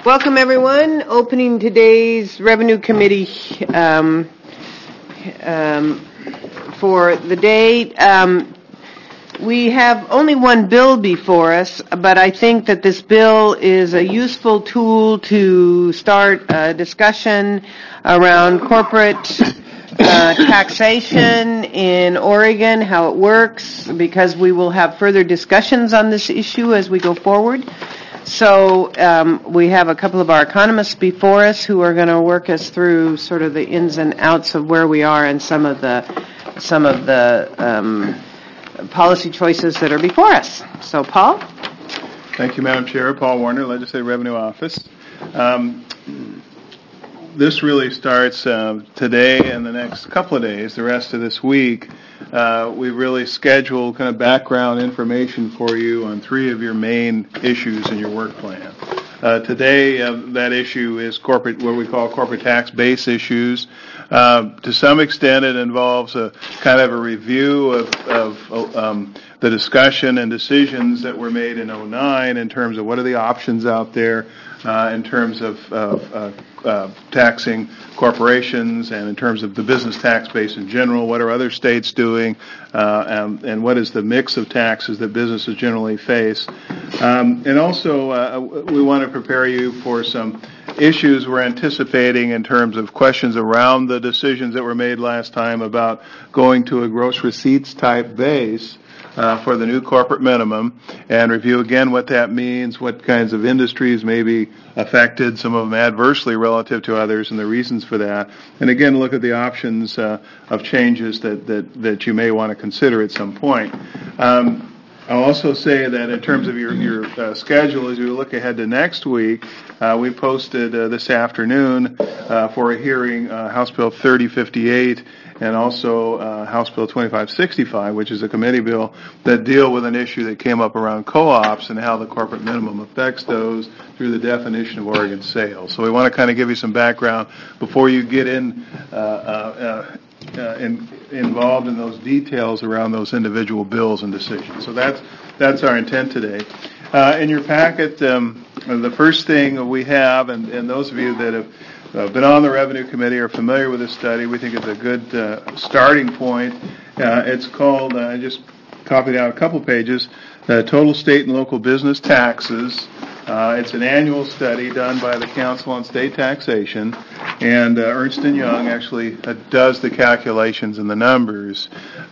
Welcome, everyone. Opening today's Revenue Committee for the day. We have only one bill before us, but I think that this bill is a useful tool to start a discussion around corporate taxation in Oregon, how it works, because we will have further discussions on this issue as we go forward. So we have a couple of our economists before us who are going to work us through sort of the ins and outs of where we are and some of the policy choices that are before us. So, Paul? Thank you, Madam Chair. Paul Warner, Legislative Revenue Office. This really starts today and the next couple of days, the rest of this week. We really scheduled kind of background information for you on three of your main issues in your work plan. Today, that issue is what we call corporate tax base issues. To some extent, it involves a kind of a review of the discussion and decisions that were made in 2009 in terms of what are the options out there in terms of taxing corporations and in terms of the business tax base in general. What are other states doing, and what is the mix of taxes that businesses generally face? And also, we want to prepare you for some issues we're anticipating in terms of questions around the decisions that were made last time about going to a gross receipts type base for the new corporate minimum, and review again what that means, what kinds of industries may be affected, some of them adversely relative to others, and the reasons for that. And again, look at the options of changes that you may want to consider at some point. I'll also say that in terms of your schedule, as you look ahead to next week, we posted this afternoon for a hearing House Bill 3058 and also House Bill 2565, which is a committee bill that deal with an issue that came up around co-ops and how the corporate minimum affects those through the definition of Oregon sales. So we want to kind of give you some background before you get involved in those details around those individual bills and decisions. So that's our intent today. In your packet, the first thing we have, and those of you that have been on the Revenue Committee are familiar with this study, we think it's a good starting point. It's called, I just copied out a couple pages, Total State and Local Business Taxes. It's an annual study done by the Council on State Taxation, and Ernst & Young actually does the calculations and the numbers.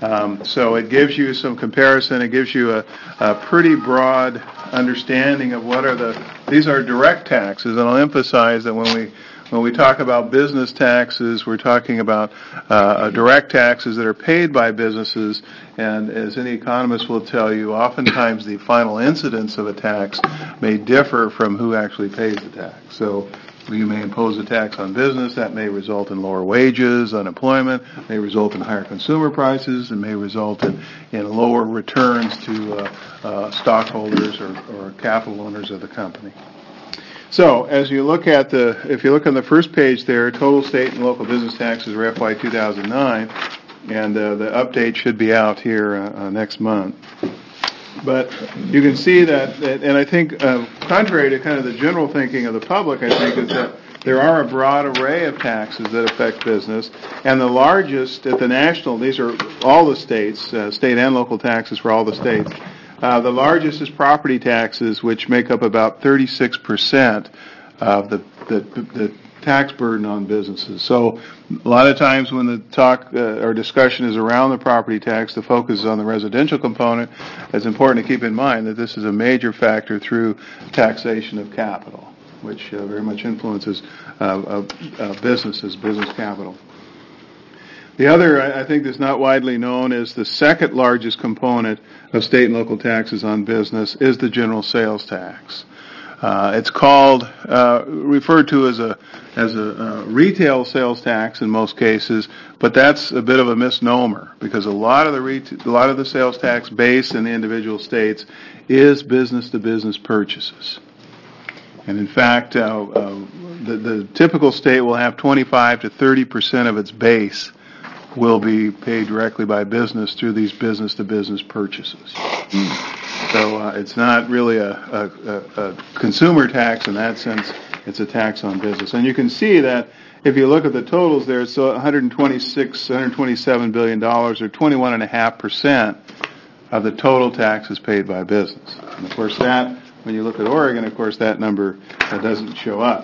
So it gives you some comparison. It gives you a pretty broad understanding of these are direct taxes, and I'll emphasize that when we talk about business taxes, we're talking about direct taxes that are paid by businesses, and as any economist will tell you, oftentimes the final incidence of a tax may differ from who actually pays the tax. So you may impose a tax on business that may result in lower wages, unemployment, may result in higher consumer prices, and may result in lower returns to stockholders or capital owners of the company. So, as you look at if you look on the first page there, total state and local business taxes for FY 2009, and the update should be out here next month. But you can see that, and I think contrary to kind of the general thinking of the public, I think, is that there are a broad array of taxes that affect business, and the largest at the national, these are all the states, state and local taxes for all the states. The largest is property taxes, which make up about 36% of the tax burden on businesses. So a lot of times when the talk or discussion is around the property tax, the focus is on the residential component. It's important to keep in mind that this is a major factor through taxation of capital, which very much influences business capital. The other, I think, that's not widely known is the second largest component of state and local taxes on business is the general sales tax. It's called, referred to as a retail sales tax in most cases, but that's a bit of a misnomer because a lot of the sales tax base in the individual states is business-to-business purchases. And in fact, the typical state will have 25 to 30% of its base will be paid directly by business through these business-to-business purchases. So it's not really a consumer tax in that sense. It's a tax on business. And you can see that if you look at the totals there, it's $127 billion, or 21.5% of the total taxes paid by business. And of course that, when you look at Oregon, of course that number doesn't show up.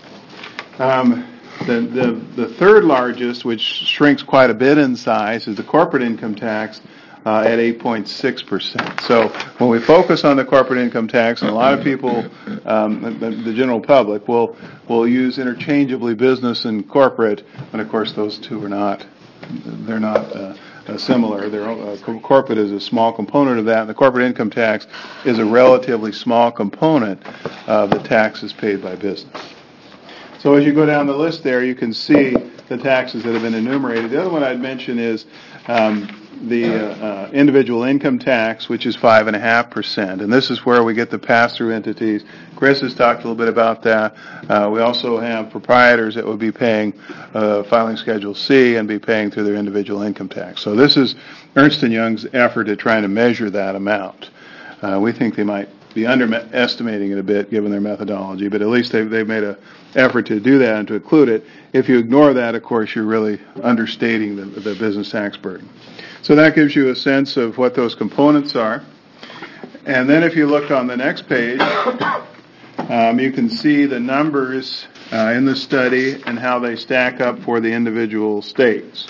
The third largest, which shrinks quite a bit in size, is the corporate income tax at 8.6%. So when we focus on the corporate income tax, and a lot of people, the general public, will use interchangeably business and corporate, and of course those two are not. They're not similar. Corporate is a small component of that, and the corporate income tax is a relatively small component of the taxes paid by business. So as you go down the list there, you can see the taxes that have been enumerated. The other one I'd mention is the individual income tax, which is 5.5%, and this is where we get the pass-through entities. Chris has talked a little bit about that. We also have proprietors that would be paying filing Schedule C and be paying through their individual income tax. So this is Ernst & Young's effort at trying to measure that amount. We think they might be underestimating it a bit given their methodology, but at least they've made an effort to do that and to include it. If you ignore that, of course, you're really understating the business tax burden. So that gives you a sense of what those components are. And then if you look on the next page, you can see the numbers in the study and how they stack up for the individual states.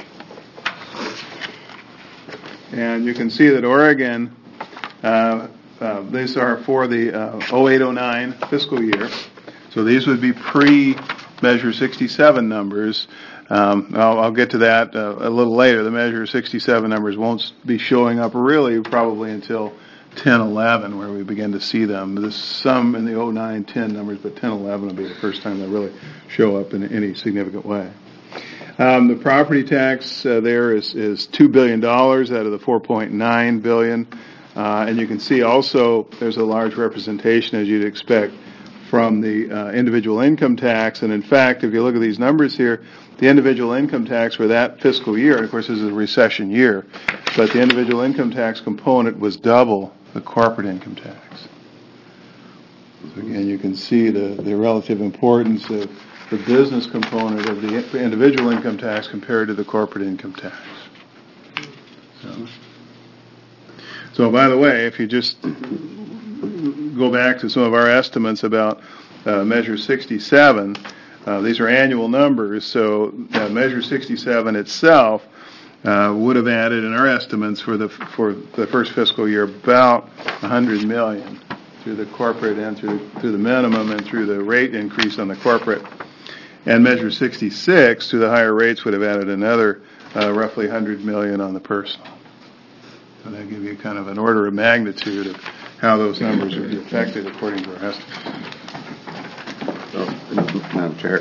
And you can see that Oregon, these are for the 08-09 fiscal year. So these would be pre-Measure 67 numbers. I'll get to that a little later. The Measure 67 numbers won't be showing up really probably until 10-11, where we begin to see them. There's some in the 09-10 numbers, but 10-11 will be the first time they really show up in any significant way. The property tax there is $2 billion out of the $4.9 billion. And you can see also there's a large representation, as you'd expect, from the individual income tax. And in fact, if you look at these numbers here, the individual income tax for that fiscal year, and of course this is a recession year, but the individual income tax component was double the corporate income tax. So again, you can see the relative importance of the business component of the individual income tax compared to the corporate income tax. So by the way, if you just go back to some of our estimates about Measure 67, these are annual numbers, so Measure 67 itself would have added, in our estimates for the first fiscal year, about $100 million through the corporate and through the minimum and through the rate increase on the corporate. And Measure 66, through the higher rates, would have added another roughly $100 million on the personal. So that gives you kind of an order of magnitude of how those numbers would be affected according to our estimates. Madam Chair,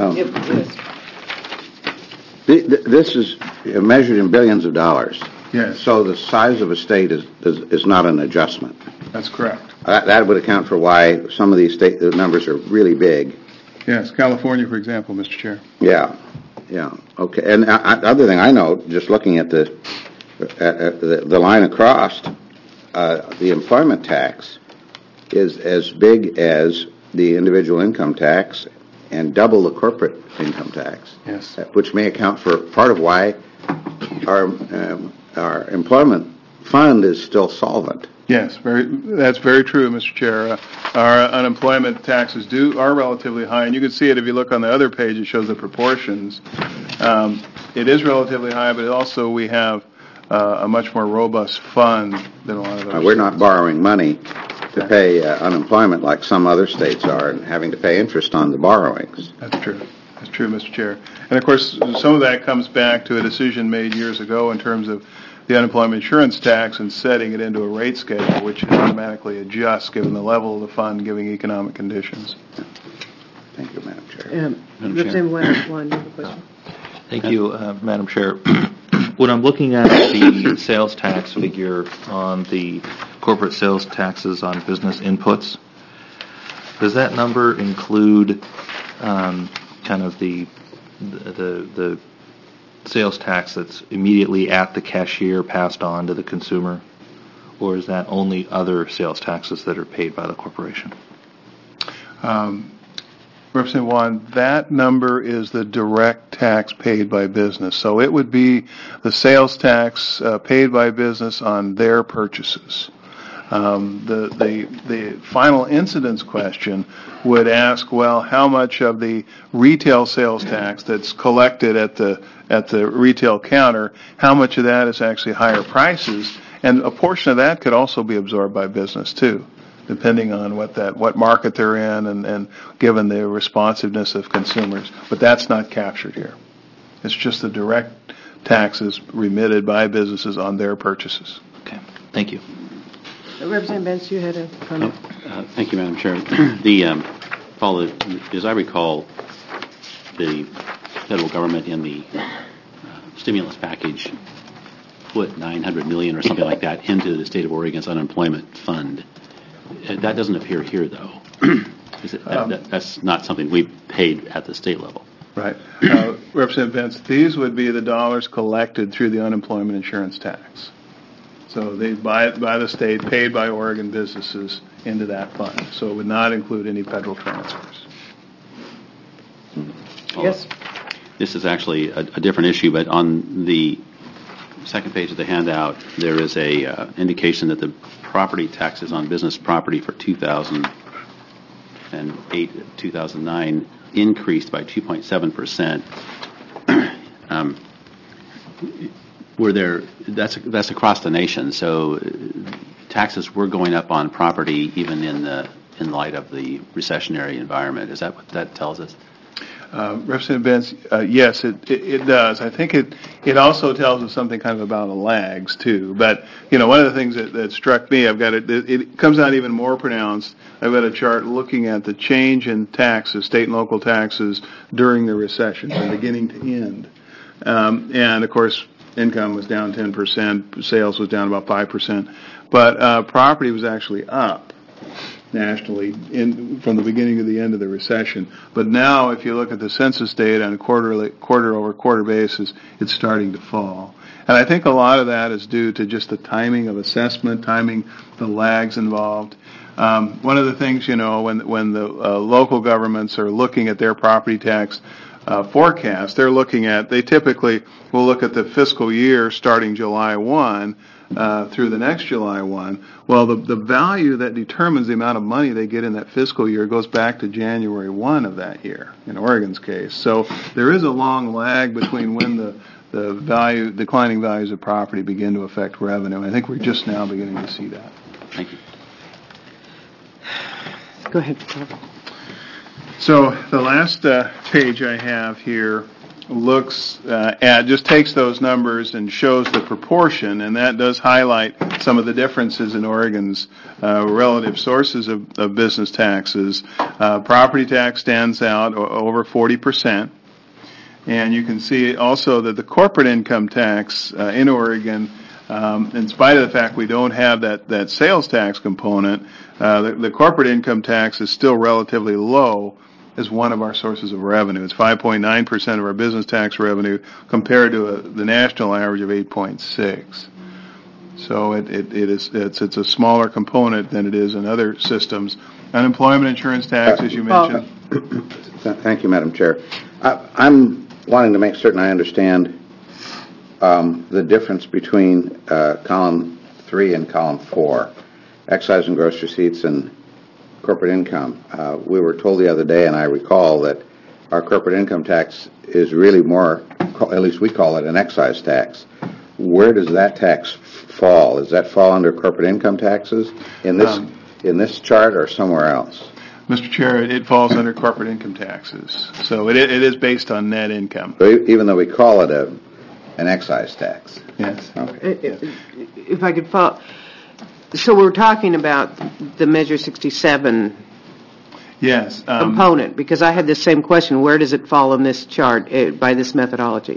this is measured in billions of dollars. Yes. So the size of a state is not an adjustment. That's correct. That would account for why some of these state numbers are really big. Yes, California, for example, Mr. Chair. Yeah. Okay. And the other thing I know, just looking at the line across, the employment tax is as big as the individual income tax and double the corporate income tax. Yes. Which may account for part of why our employment fund is still solvent. Yes, that's very true, Mr. Chair. Our unemployment taxes are relatively high, and you can see it if you look on the other page. It shows the proportions. It is relatively high, but also we have a much more robust fund than a lot of others. We're not borrowing money to pay unemployment like some other states are, and having to pay interest on the borrowings. That's true. That's true, Mr. Chair. And of course, some of that comes back to a decision made years ago in terms of the unemployment insurance tax and setting it into a rate schedule, which automatically adjusts given the level of the fund, given economic conditions. Thank you, Madam Chair. Representative Wine, you have a question? Thank you, Madam Chair. When I'm looking at the sales tax figure on the corporate sales taxes on business inputs, does that number include kind of the sales tax that's immediately at the cashier passed on to the consumer, or is that only other sales taxes that are paid by the corporation? Representative Juan, that number is the direct tax paid by business. So it would be the sales tax paid by business on their purchases. The final incidence question would ask, well, how much of the retail sales tax that's collected at the retail counter, how much of that is actually higher prices, and a portion of that could also be absorbed by business too, depending on what market they're in and given the responsiveness of consumers. But that's not captured here. It's just the direct taxes remitted by businesses on their purchases. Okay, thank you. Representative Benz, you had a comment. Thank you, Madam Chair. Paul, as I recall, the federal government in the stimulus package put $900 million or something like that into the state of Oregon's unemployment fund. That doesn't appear here, though. That's not something we paid at the state level. Right. Representative Benz, these would be the dollars collected through the unemployment insurance tax. So they by the state, paid by Oregon businesses into that fund. So it would not include any federal transfers. Yes. This is actually a different issue, but on the second page of the handout, there is a indication that the property taxes on business property for 2008 2009 increased by 2.7%. That's across the nation, so taxes were going up on property even in light of the recessionary environment. Is that what that tells us? Representative Benz, yes, it does. I think it also tells us something kind of about the lags too. But one of the things that struck me, it comes out even more pronounced. I've got a chart looking at the change in taxes, state and local taxes during the recession, from beginning to end. And of course, income was down 10%, sales was down about 5%, but property was actually up nationally from the beginning to the end of the recession. But now, if you look at the census data on a quarter-over-quarter basis, it's starting to fall. And I think a lot of that is due to just the timing of assessment, the lags involved. One of the things, when the local governments are looking at their property tax forecast, they typically will look at the fiscal year starting July 1 through the next July 1. Well, the value that determines the amount of money they get in that fiscal year goes back to January 1 of that year, in Oregon's case. So there is a long lag between when the declining values of property begin to affect revenue. And I think we're just now beginning to see that. Thank you. Go ahead. So the last page I have here looks just takes those numbers and shows the proportion, and that does highlight some of the differences in Oregon's relative sources of business taxes. Property tax stands out over 40%, and you can see also that the corporate income tax in Oregon, in spite of the fact we don't have that sales tax component, the corporate income tax is still relatively low as one of our sources of revenue. It's 5.9% of our business tax revenue compared to the national average of 8.6%. So it's a smaller component than it is in other systems. Unemployment insurance tax, as you mentioned. Thank you, Madam Chair. I'm wanting to make certain I understand the difference between column 3 and column 4, excise and gross receipts and corporate income. We were told the other day, and I recall, that our corporate income tax is really more, at least we call it, an excise tax. Where does that tax fall? Does that fall under corporate income taxes in this chart or somewhere else? Mr. Chair, it falls under corporate income taxes. So it is based on net income. So even though we call it an excise tax? Yes. Okay. If I could follow. So we're talking about the Measure 67 yes, component, because I had the same question. Where does it fall in this chart by this methodology?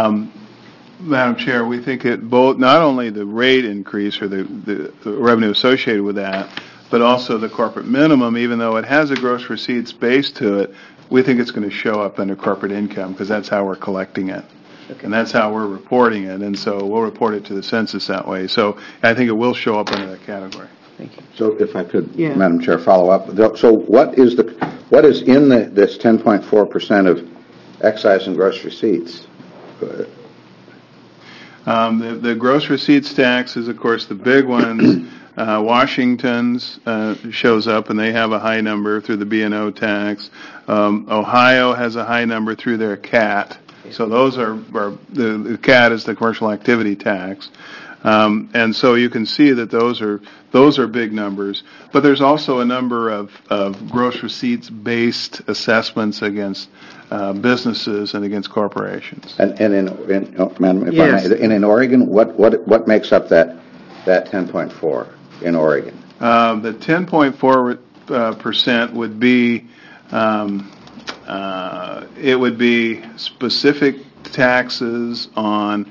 Madam Chair, we think it both, not only the rate increase or the revenue associated with that, but also the corporate minimum, even though it has a gross receipts base to it, we think it's going to show up under corporate income because that's how we're collecting it. Okay. And that's how we're reporting it, and so we'll report it to the census that way. So I think it will show up under that category. Thank you. So if I could, Madam Chair, follow up. So what is what is in this 10.4% of excise and gross receipts? The gross receipts tax is, of course, the big ones. Washington's shows up, and they have a high number through the B&O tax. Ohio has a high number through their CAT. So those are the CAT is the commercial activity tax. And so you can see that those are big numbers. But there's also a number of gross receipts based assessments against businesses and against corporations. And Madam, if Yes. I may, and in Oregon, what makes up that 10.4 in Oregon? The 10.4% would be it would be specific taxes on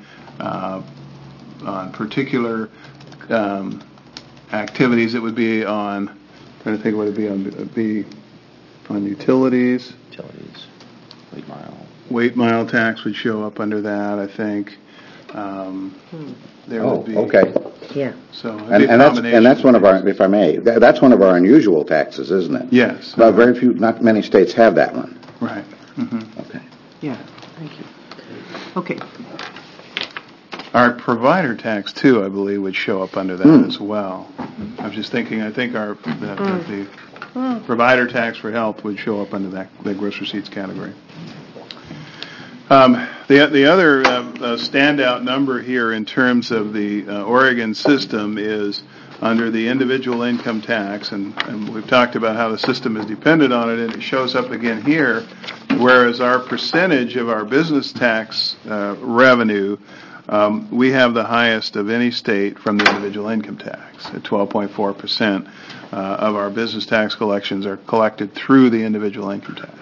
particular activities. It would be on. I'm trying to think what it would be on. It would be on utilities. Utilities, weight mile. Weight mile tax would show up under that, I think. There would be. Okay. Yeah. So it'd be a combination. And that's one of our, if I may, that's one of our unusual taxes, isn't it? Yes. But very few, not many states have that one. Right. Mm-hmm. Okay. Yeah, thank you. Okay. Our provider tax too, I believe, would show up under that as well. I was just thinking. I think the provider tax for health would show up under that gross receipts category. The other standout number here in terms of the Oregon system is under the individual income tax, and we've talked about how the system is dependent on it, and it shows up again here, whereas our percentage of our business tax revenue, we have the highest of any state from the individual income tax at 12.4% of our business tax collections are collected through the individual income tax.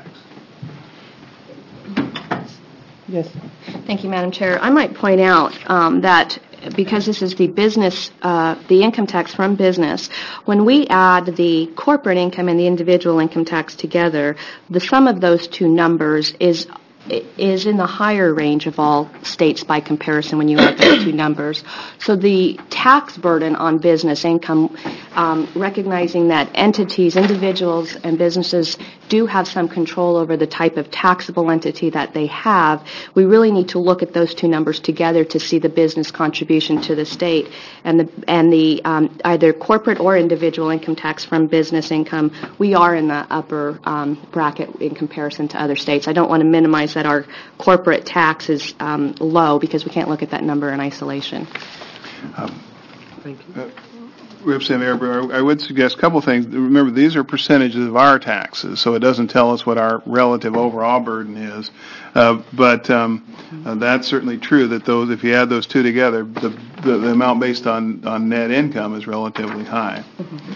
Yes. Thank you, Madam Chair. I might point out that because this is the business, the income tax from business, when we add the corporate income and the individual income tax together, the sum of those two numbers is in the higher range of all states by comparison when you add those two numbers. So the tax burden on business income, recognizing that entities, individuals, and businesses do have some control over the type of taxable entity that they have, we really need to look at those two numbers together to see the business contribution to the state and the either corporate or individual income tax from business income. We are in the upper bracket in comparison to other states. I don't want to minimize that our corporate tax is low because we can't look at that number in isolation. Thank you. Representative Mayor, I would suggest a couple things. Remember, these are percentages of our taxes, so it doesn't tell us what our relative overall burden is. But that's certainly true that those, if you add those two together, the amount based on net income is relatively high.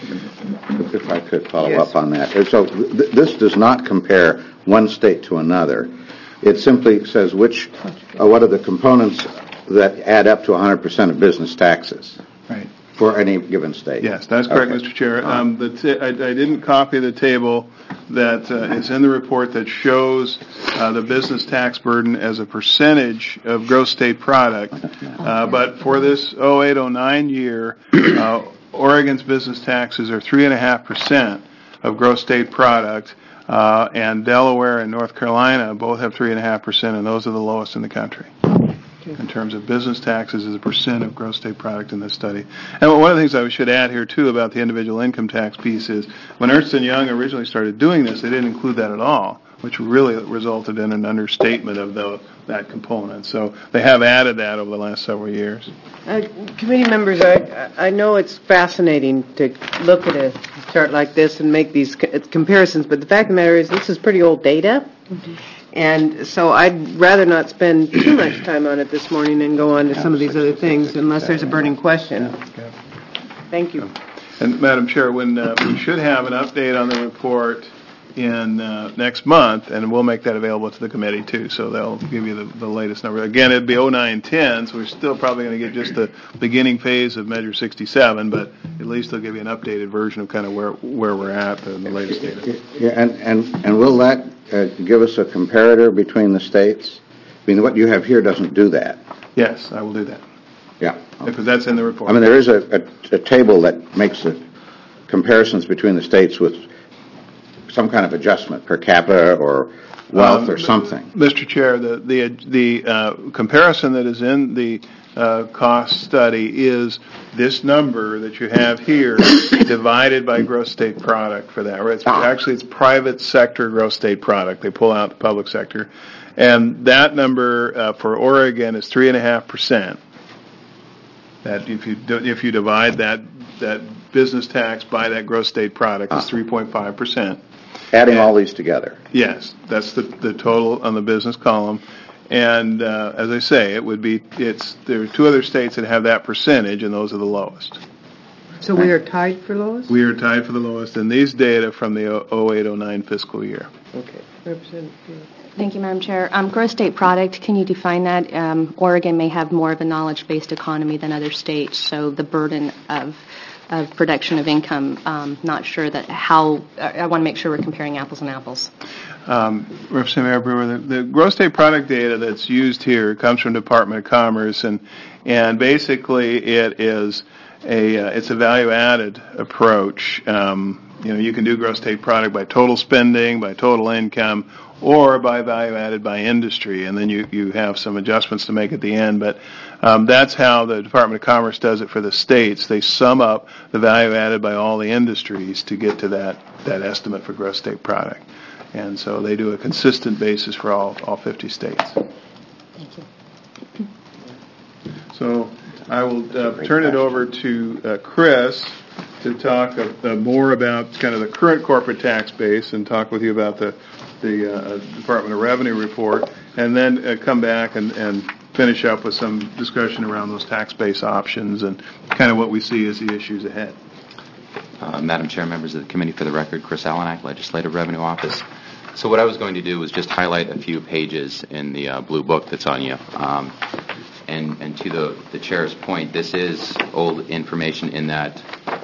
If I could follow up on that. So this does not compare one state to another. It simply says what are the components that add up to 100% of business taxes. Right. For any given state. Yes, that's correct, Okay. Mr. Chair. I didn't copy the table that is in the report that shows the business tax burden as a percentage of gross state product. But for this 08-09 year, Oregon's business taxes are 3.5% of gross state product, and Delaware and North Carolina both have 3.5%, and those are the lowest in the country in terms of business taxes as a percent of gross state product in this study. And one of the things I should add here, too, about the individual income tax piece is when Ernst & Young originally started doing this, they didn't include that at all, which really resulted in an understatement of that component. So they have added that over the last several years. Committee members, I know it's fascinating to look at a chart like this and make these comparisons, but the fact of the matter is this is pretty old data. Mm-hmm. And so I'd rather not spend too much time on it this morning and go on to some of these other things unless there's a burning question. Thank you. And Madam Chair, when we should have an update on the report in next month, and we'll make that available to the committee too, so they'll give you the latest number. Again, it'd be 09-10, so we're still probably going to get just the beginning phase of Measure 67, but at least they'll give you an updated version of kind of where we're at, the latest data. Yeah, and will that give us a comparator between the states? I mean, what you have here doesn't do that. Yes, I will do that. Yeah. Because that's in the report. I mean, there is a table that makes the comparisons between the states with some kind of adjustment per capita or wealth or something. Mr. Chair, the comparison that is in the cost study is this number that you have here divided by gross state product for that. Right? Actually, it's private sector gross state product. They pull out the public sector. And that number for Oregon is 3.5%. That if you divide that business tax by that gross state product is 3.5%. Adding all these together. Yes, that's the total on the business column. And as I say, there are two other states that have that percentage, and those are the lowest. So we are tied for lowest? We are tied for the lowest in these data from the 08-09 fiscal year. Okay. Representative. Thank you, Madam Chair. Gross state product, can you define that? Oregon may have more of a knowledge-based economy than other states, so the burden of production of income, not sure that how, I want to make sure we're comparing apples and apples. Representative Mayor Brewer, the gross state product data that's used here comes from Department of Commerce, and basically it's a value-added approach. You can do gross state product by total spending, by total income, or by value added by industry, and then you have some adjustments to make at the end. But that's how the Department of Commerce does it for the states. They sum up the value added by all the industries to get to that estimate for gross state product. And so they do a consistent basis for all 50 states. Thank you. So I will turn it over to Chris to talk more about kind of the current corporate tax base and talk with you about the Department of Revenue report, and then come back and finish up with some discussion around those tax base options and kind of what we see as the issues ahead. Madam Chair, members of the committee, for the record, Chris Allenack, Legislative Revenue Office. So what I was going to do was just highlight a few pages in the blue book that's on you. And to the Chair's point, this is old information in that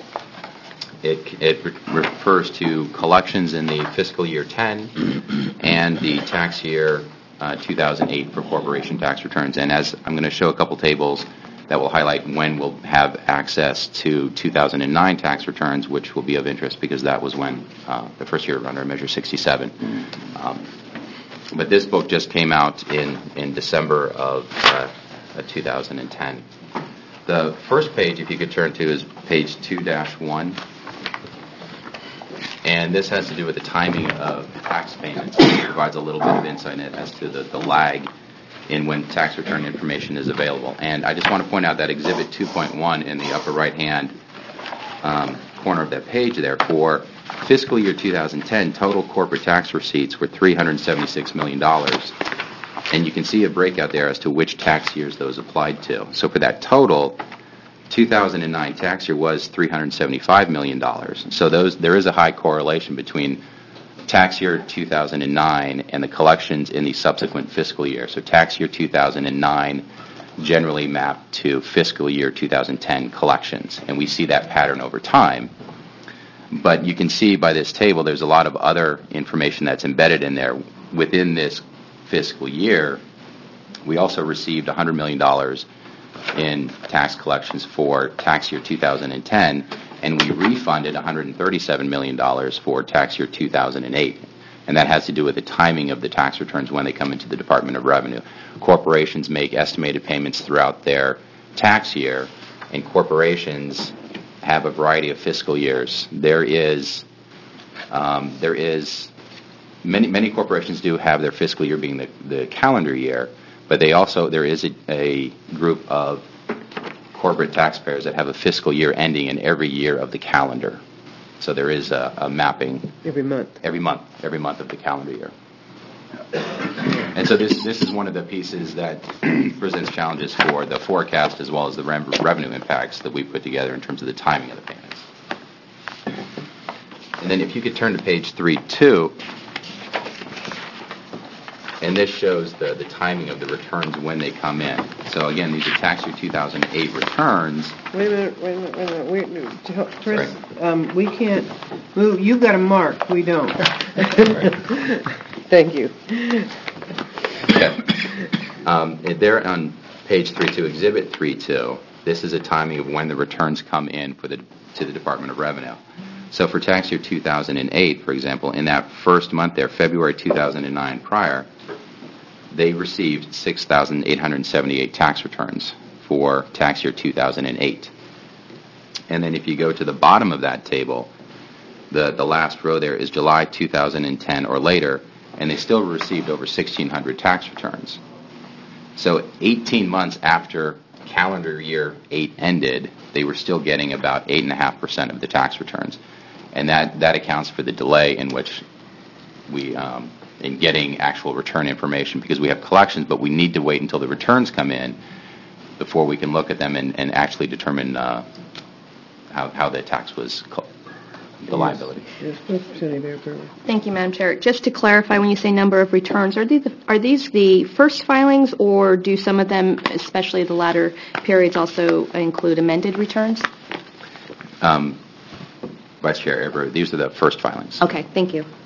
it refers to collections in the fiscal year 10 and the tax year 2008 for corporation tax returns. And as I'm going to show a couple tables that will highlight when we'll have access to 2009 tax returns, which will be of interest because that was when the first year under Measure 67. But this book just came out in December of 2010. The first page, if you could turn to, is page 2-1. And this has to do with the timing of tax payments. It provides a little bit of insight as to the lag in when tax return information is available. And I just want to point out that Exhibit 2.1 in the upper right-hand corner of that page there, for fiscal year 2010, total corporate tax receipts were $376 million. And you can see a breakout there as to which tax years those applied to. So for that total, 2009 tax year was $375 million. So there is a high correlation between tax year 2009 and the collections in the subsequent fiscal year. So tax year 2009 generally mapped to fiscal year 2010 collections. And we see that pattern over time. But you can see by this table there's a lot of other information that's embedded in there. Within this fiscal year, we also received $100 million in tax collections for tax year 2010, and we refunded $137 million for tax year 2008. And that has to do with the timing of the tax returns when they come into the Department of Revenue. Corporations make estimated payments throughout their tax year, and corporations have a variety of fiscal years. Many corporations do have their fiscal year being the calendar year, but there is a group of corporate taxpayers that have a fiscal year ending in every year of the calendar. So there is a mapping Every month of the calendar year. And so this is one of the pieces that presents challenges for the forecast as well as the revenue impacts that we put together in terms of the timing of the payments. And then if you could turn to page 3.2, and this shows the timing of the returns when they come in. So again, these are tax year 2008 returns. Wait a minute. Chris, we can't move. You've got a mark. We don't. Thank you. Okay. There on page 3.2, Exhibit 3.2, this is a timing of when the returns come in to the Department of Revenue. So for tax year 2008, for example, in that first month there, February 2009 prior, they received 6,878 tax returns for tax year 2008. And then if you go to the bottom of that table, the last row there is July 2010 or later, and they still received over 1,600 tax returns. So 18 months after calendar year 8 ended, they were still getting about 8.5% of the tax returns. And that accounts for the delay in which we, in getting actual return information, because we have collections, but we need to wait until the returns come in before we can look at them and actually determine how the tax was, the liability. Yes, Representative Brewer. Thank you, Madam Chair. Just to clarify, when you say number of returns, are these the first filings, or do some of them, especially the latter periods, also include amended returns? Vice Chair Eber, these are the first filings. Okay, thank you.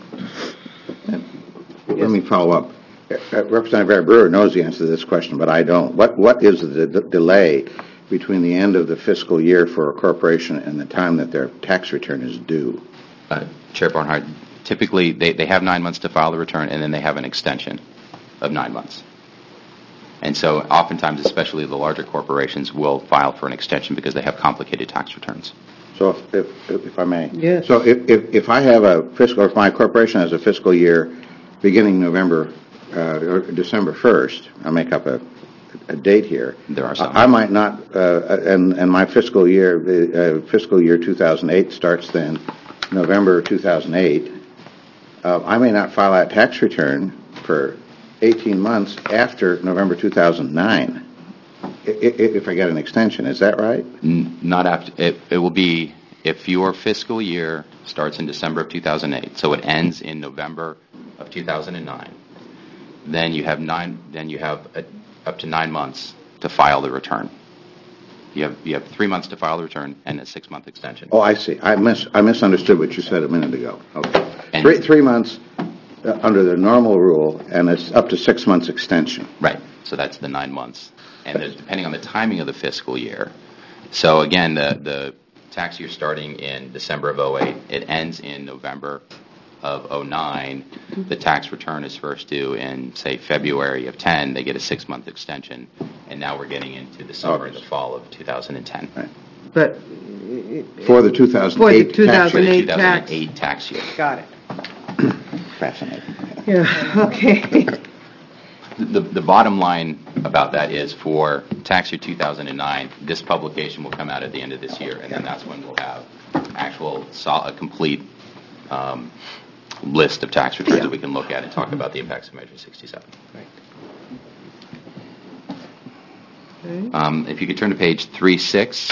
Let me follow up. Representative Brewer knows the answer to this question, but I don't. What is the delay between the end of the fiscal year for a corporation and the time that their tax return is due? Chair Barnhart, typically they have 9 months to file the return, and then they have an extension of 9 months. And so oftentimes, especially the larger corporations, will file for an extension because they have complicated tax returns. So if I may. Yes. So if I have a fiscal, if my corporation has a fiscal year beginning November or December 1st, I'll make up a date here. There are some. I might not, and my fiscal year 2008 starts then November 2008. I may not file that tax return for 18 months after November 2009. If I get an extension, is that right? Not after. It will be if your fiscal year starts in December of 2008, so it ends in November of 2009. Then you have up to 9 months to file the return. You have 3 months to file the return and a 6-month extension. Oh, I see. I misunderstood what you said a minute ago. Okay. And 3 months under the normal rule, and it's up to 6 months extension. Right. So that's the 9 months. And depending on the timing of the fiscal year. So again, the tax year starting in December of 08, it ends in November of 09. The tax return is first due in, say, February of 10. They get a 6-month extension. And now we're getting into the summer and the fall of 2010. Right. But For the 2008 tax year. 2008 tax year. got it. Fascinating. Yeah, okay. The bottom line about that is for tax year 2009, this publication will come out at the end of this year, and then that's when we'll have a complete list of tax returns that we can look at and talk about the impacts of Measure 67. Okay. If you could turn to page 36.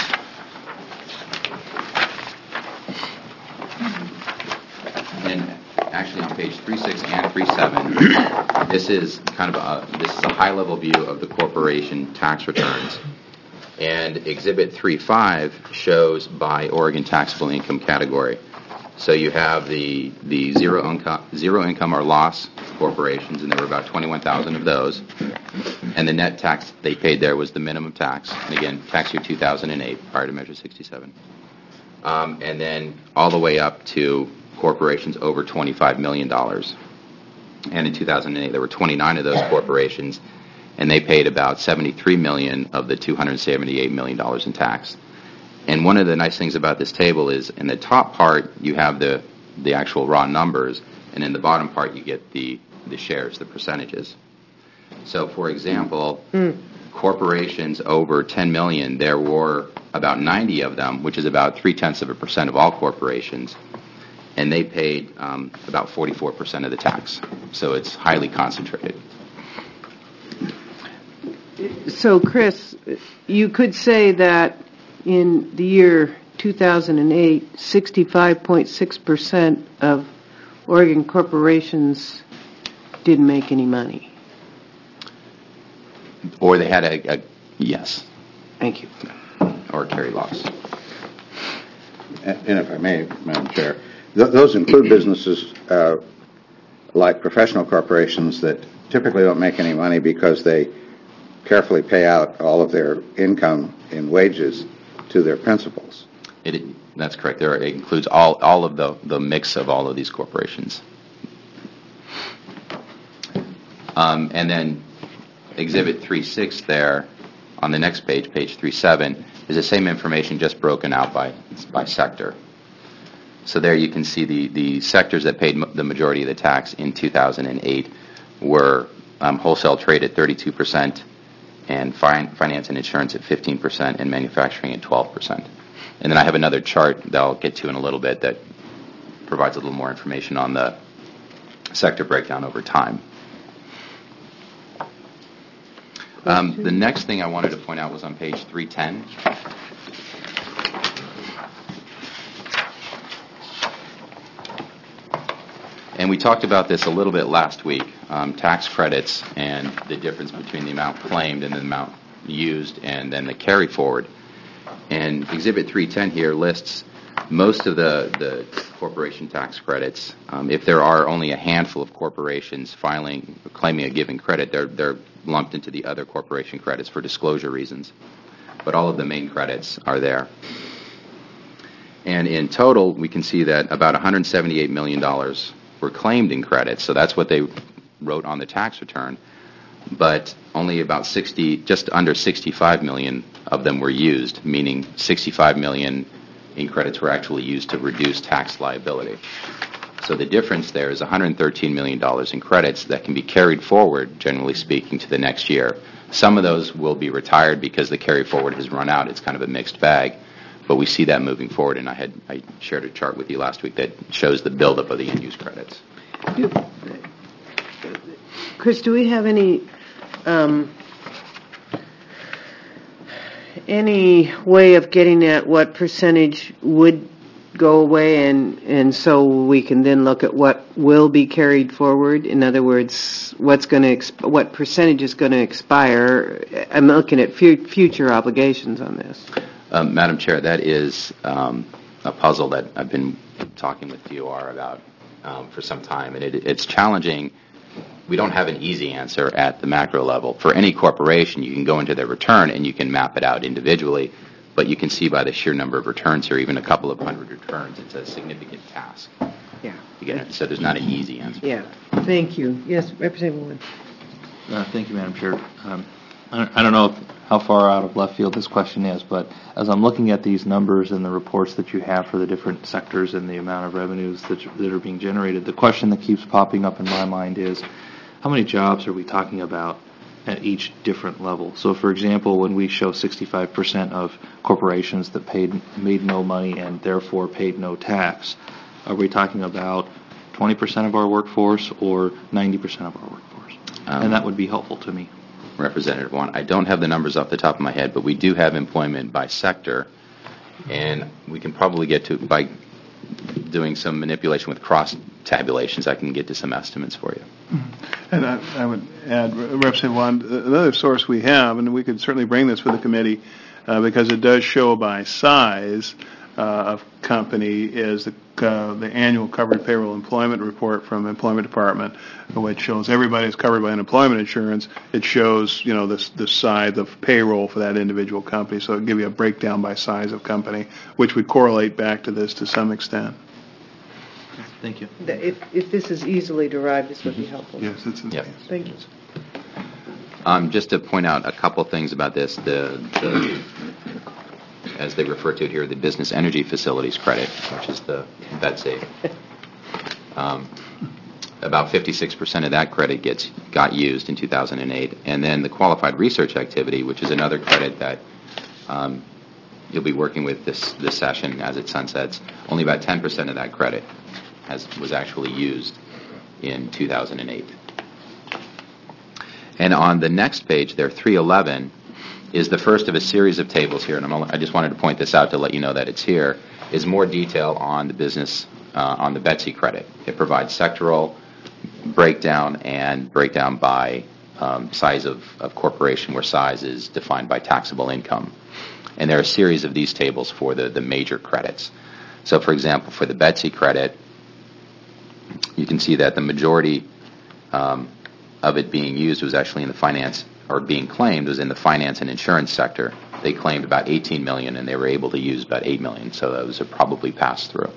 And actually on page 36 and 37, this is kind of a high-level view of the corporation tax returns. And Exhibit 3.5 shows by Oregon taxable income category. So you have the zero income or loss corporations, and there were about 21,000 of those. And the net tax they paid there was the minimum tax. And again, tax year 2008, prior to Measure 67. And then all the way up to corporations over $25 million. And in 2008, there were 29 of those corporations, and they paid about $73 million of the $278 million in tax. And one of the nice things about this table is in the top part, you have the actual raw numbers, and in the bottom part, you get the shares, the percentages. So, for example, corporations over $10 million, there were about 90 of them, which is about 0.3% of all corporations, and they paid about 44% of the tax. So it's highly concentrated. So, Chris, you could say that in the year 2008, 65.6% of Oregon corporations didn't make any money. Or they had a yes. Thank you. Or carry loss. And if I may, Madam Chair, those include businesses like professional corporations that typically don't make any money because they carefully pay out all of their income in wages to their principals. That's correct. It includes all of the mix of all of these corporations. And then Exhibit 3.6 there on the next page, page 3.7, is the same information just broken out by sector. So there you can see the sectors that paid the majority of the tax in 2008 were wholesale trade at 32%, and finance and insurance at 15%, and manufacturing at 12%. And then I have another chart that I'll get to in a little bit that provides a little more information on the sector breakdown over time. The next thing I wanted to point out was on page 310. And we talked about this a little bit last week, tax credits and the difference between the amount claimed and the amount used and then the carry forward. And Exhibit 310 here lists most of the corporation tax credits. If there are only a handful of corporations claiming a given credit, they're lumped into the other corporation credits for disclosure reasons. But all of the main credits are there. And in total, we can see that about $178 million were claimed in credits, so that's what they wrote on the tax return. But only about just under 65 million of them were used, meaning 65 million in credits were actually used to reduce tax liability. So the difference there is $113 million in credits that can be carried forward, generally speaking, to the next year. Some of those will be retired because the carry forward has run out. It's kind of a mixed bag. But we see that moving forward, and I shared a chart with you last week that shows the buildup of the end-use credits. Chris, do we have any way of getting at what percentage would go away, and so we can then look at what will be carried forward? In other words, what percentage is going to expire? I'm looking at future obligations on this. Madam Chair, that is a puzzle that I've been talking with DOR about for some time, and it's challenging. We don't have an easy answer at the macro level. For any corporation, you can go into their return and you can map it out individually, but you can see by the sheer number of returns here, even a couple of hundred returns, it's a significant task. Yeah. Again, so there's not an easy answer. Yeah. Thank you. Yes, Representative Wood. Thank you, Madam Chair. I don't know how far out of left field this question is, but as I'm looking at these numbers and the reports that you have for the different sectors and the amount of revenues that are being generated, the question that keeps popping up in my mind is, how many jobs are we talking about at each different level? So, for example, when we show 65% of corporations that made no money and therefore paid no tax, are we talking about 20% of our workforce or 90% of our workforce? And that would be helpful to me. Representative Wan, I don't have the numbers off the top of my head, but we do have employment by sector, and we can probably get to, by doing some manipulation with cross tabulations, I can get to some estimates for you. And I would add, Representative Wan, another source we have, and we could certainly bring this for the committee, because it does show by size of company, is the annual covered payroll employment report from the Employment Department, which shows everybody is covered by unemployment insurance. It shows, the size of payroll for that individual company. So it'll give you a breakdown by size of company, which would correlate back to this to some extent. Thank you. If this is easily derived, this would be helpful. Yes, it's in Yep. Thank you. Just to point out a couple things about this, the as they refer to it here, the Business Energy Facilities Credit, which is the BETC. About 56% of that credit got used in 2008. And then the Qualified Research Activity, which is another credit that you'll be working with this session as it sunsets, only about 10% of that credit was actually used in 2008. And on the next page there, 311, is the first of a series of tables here, and I just wanted to point this out to let you know that it's here, is more detail on the business, on the BETC credit. It provides sectoral breakdown and breakdown by size of corporation, where size is defined by taxable income. And there are a series of these tables for the major credits. So, for example, for the BETC credit, you can see that the majority of it being used was actually in the finance or being claimed was in the finance and insurance sector. They claimed about 18 million, and they were able to use about 8 million. So those are probably passed through.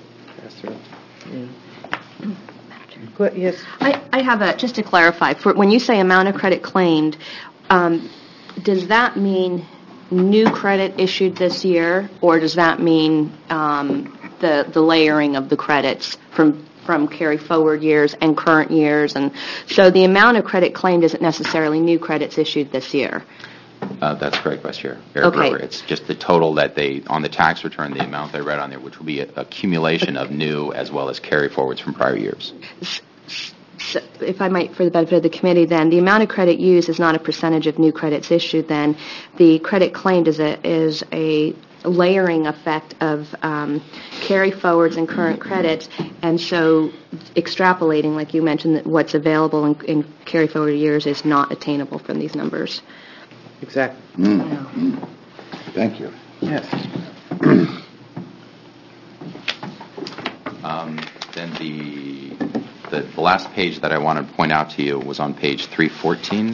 Yes. I have just to clarify, when you say amount of credit claimed, does that mean new credit issued this year, or does that mean the layering of the credits from carry forward years and current years? And so the amount of credit claimed isn't necessarily new credits issued this year. That's correct, Vice Chair. Okay. It's just the total that they, on the tax return, the amount they read on there, which will be a accumulation of new as well as carry forwards from prior years. So if I might, for the benefit of the committee, then, the amount of credit used is not a percentage of new credits issued, then. The credit claimed is a layering effect of carry forwards and current credits, and so extrapolating, like you mentioned, that what's available in carry forward years is not attainable from these numbers. Exactly. Thank you. Yes. Then the last page that I want to point out to you was on page 314.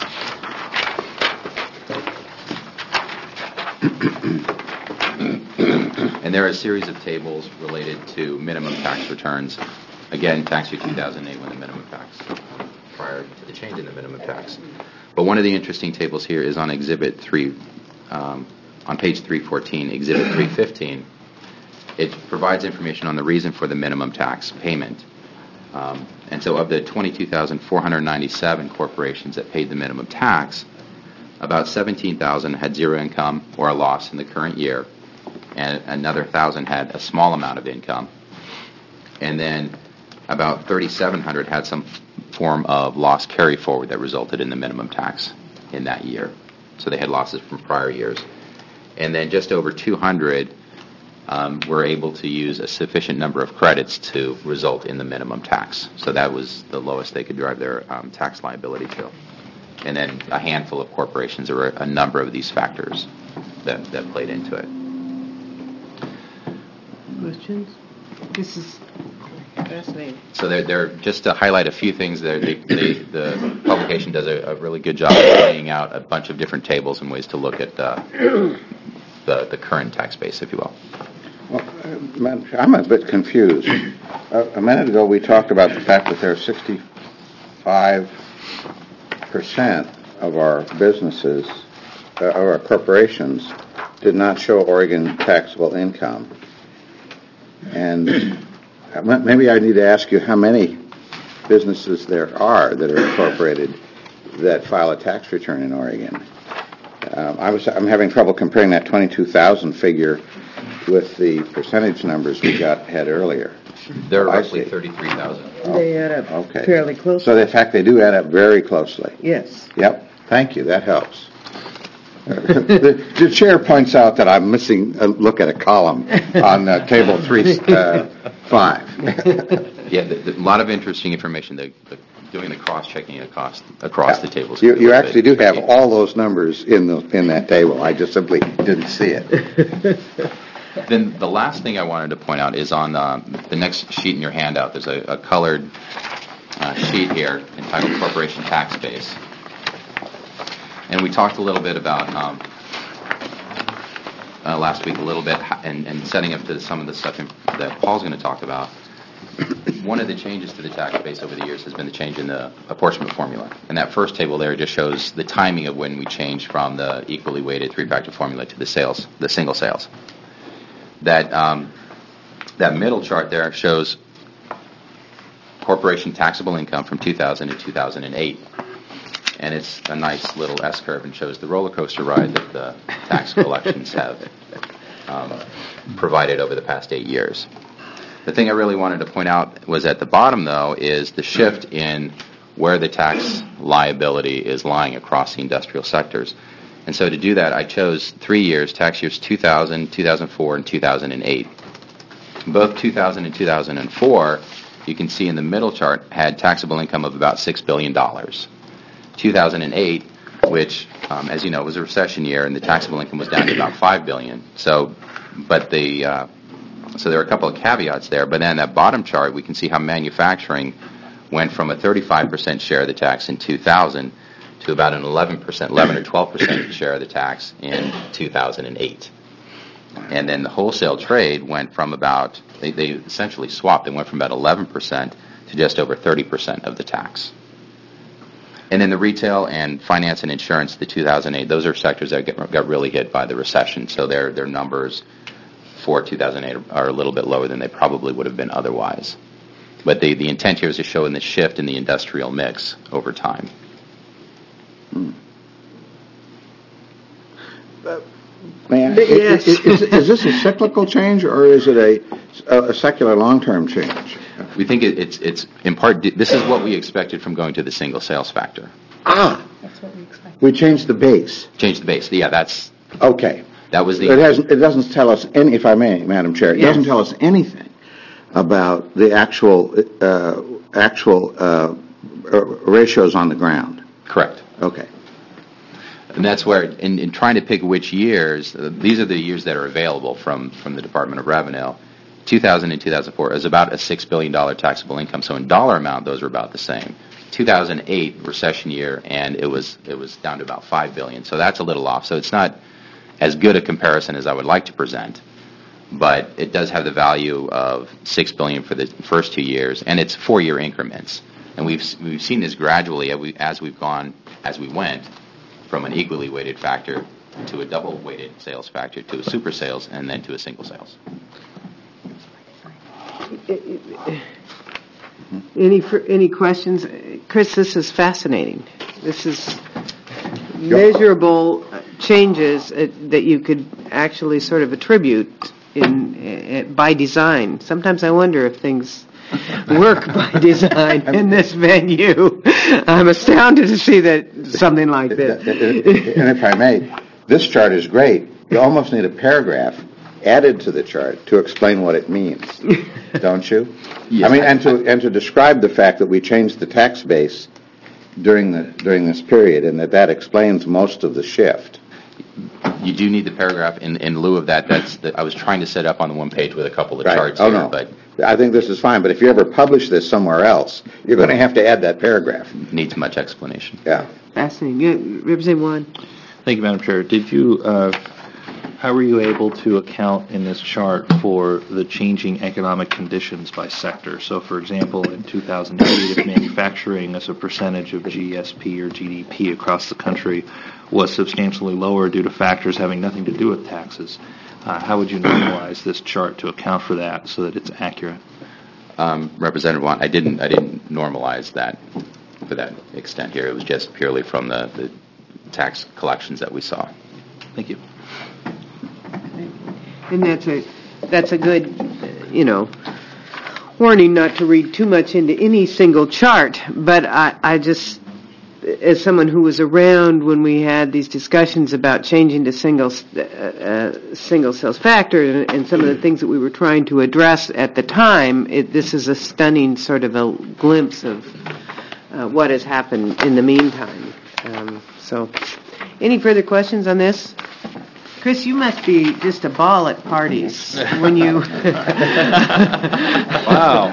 And there are a series of tables related to minimum tax returns. Again, tax year 2008 when the minimum tax, prior to the change in the minimum tax. But one of the interesting tables here is on Exhibit 3, on page 314, Exhibit 315. It provides information on the reason for the minimum tax payment. And so of the 22,497 corporations that paid the minimum tax, about 17,000 had zero income or a loss in the current year, and another 1,000 had a small amount of income. And then about 3,700 had some form of loss carry forward that resulted in the minimum tax in that year. So they had losses from prior years. And then just over 200 were able to use a sufficient number of credits to result in the minimum tax. So that was the lowest they could drive their tax liability to. And then a handful of corporations, there were a number of these factors that played into it. Questions? This is fascinating. So they're just to highlight a few things there. The publication does a really good job of laying out a bunch of different tables and ways to look at the current tax base, if you will. Well, I'm a bit confused. A minute ago, we talked about the fact that there are 65% of our businesses, or our corporations, did not show Oregon taxable income. And maybe I need to ask you how many businesses there are that are incorporated that file a tax return in Oregon. I'm having trouble comparing that 22,000 figure with the percentage numbers we had earlier. There are roughly 33,000. They add up fairly closely. So, in fact, they do add up very closely. Yes. Yep. Thank you. That helps. The chair points out that I'm missing a look at a column on table 3.5. Yeah, a lot of interesting information. Doing the cross-checking across the tables. You actually do have all those numbers in that table. I just simply didn't see it. Then the last thing I wanted to point out is on the next sheet in your handout. There's a colored sheet here entitled Corporation Tax Base. And we talked a little bit about last week and setting up to some of the stuff that Paul's going to talk about. One of the changes to the tax base over the years has been the change in the apportionment formula. And that first table there just shows the timing of when we changed from the equally weighted three-factor formula to the single sales. That middle chart there shows corporation taxable income from 2000 to 2008. And it's a nice little S-curve and shows the roller coaster ride that the tax collections have provided over the past 8 years. The thing I really wanted to point out was at the bottom, though, is the shift in where the tax liability is lying across the industrial sectors. And so to do that, I chose 3 years, tax years 2000, 2004, and 2008. Both 2000 and 2004, you can see in the middle chart, had taxable income of about $6 billion. 2008, which, as you know, was a recession year, and the taxable income was down to about $5 billion. So there are a couple of caveats there. But then that bottom chart, we can see how manufacturing went from a 35% share of the tax in 2000 to about an 11% or 12% share of the tax in 2008. And then the wholesale trade went from about, they essentially swapped. They went from about 11% to just over 30% of the tax. And then the retail and finance and insurance, the 2008, those are sectors that got really hit by the recession. So their numbers for 2008 are a little bit lower than they probably would have been otherwise. But the intent here is to show in the shift in the industrial mix over time. May I, is this a cyclical change, or is it a secular long-term change? We think it's in part, this is what we expected from going to the single sales factor. That's what we expected. We changed the base. Change the base. Yeah, that's... Okay. That was the... It doesn't tell us any, if I may, Madam Chair, it doesn't tell us anything about the actual ratios on the ground. Correct. Okay. And that's where, in trying to pick which years, these are the years that are available from the Department of Revenue. 2000 and 2004 is about a $6 billion taxable income. So in dollar amount, those are about the same. 2008, recession year, and it was down to about $5 billion. So that's a little off. So it's not as good a comparison as I would like to present, but it does have the value of $6 billion for the first 2 years, and it's 4-year increments. And we've seen this gradually as we went from an equally weighted factor to a double weighted sales factor to a super sales and then to a single sales. Any questions? Chris, this is fascinating. This is measurable changes that you could actually sort of attribute by design. Sometimes I wonder if things work by design in this venue. I'm astounded to see that something like this. And if I may, this chart is great. You almost need a paragraph added to the chart to explain what it means, don't you? Yes. I mean, and to describe the fact that we changed the tax base during this period, and that explains most of the shift. You do need the paragraph in lieu of that. I was trying to set up on the one page with a couple of Right. charts Oh, here, no. but I think this is fine, but if you ever publish this somewhere else, you're going to have to add that paragraph. needs much explanation. Yeah. Fascinating. Yeah, Representative Juan. Thank you, Madam Chair. Did you, how were you able to account in this chart for the changing economic conditions by sector? So, for example, in 2008, if manufacturing as a percentage of GSP or GDP across the country was substantially lower due to factors having nothing to do with taxes, how would you normalize this chart to account for that so that it's accurate? Representative Juan, I didn't normalize that for that extent here. It was just purely from the tax collections that we saw. Thank you. And that's a good, warning not to read too much into any single chart. But I just, as someone who was around when we had these discussions about changing to single sales factor and some of the things that we were trying to address at the time, this is a stunning sort of a glimpse of what has happened in the meantime. So, any further questions on this? Chris, you must be just a ball at parties when you... Wow.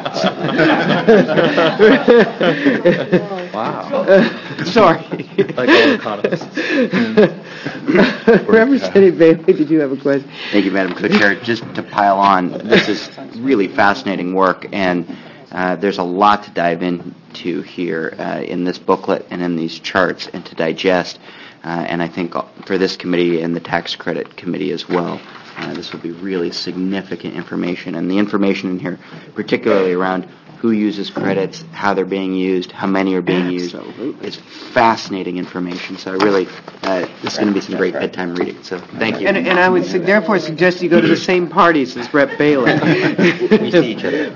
Wow. Sorry. Like all economists. Representative Bailey, did you have a question? Thank you, Madam Co-Chair. Just to pile on, this is really fascinating work, and there's a lot to dive into here in this booklet and in these charts and to digest. And I think for this committee and the Tax Credit Committee as well, this will be really significant information. And the information in here, particularly around who uses credits, how they're being used, how many are being used, it's fascinating information. So I really, this is going to be some great bedtime reading. So thank you. And I would therefore suggest you go to the same parties as Rep. Bailey. We see each other.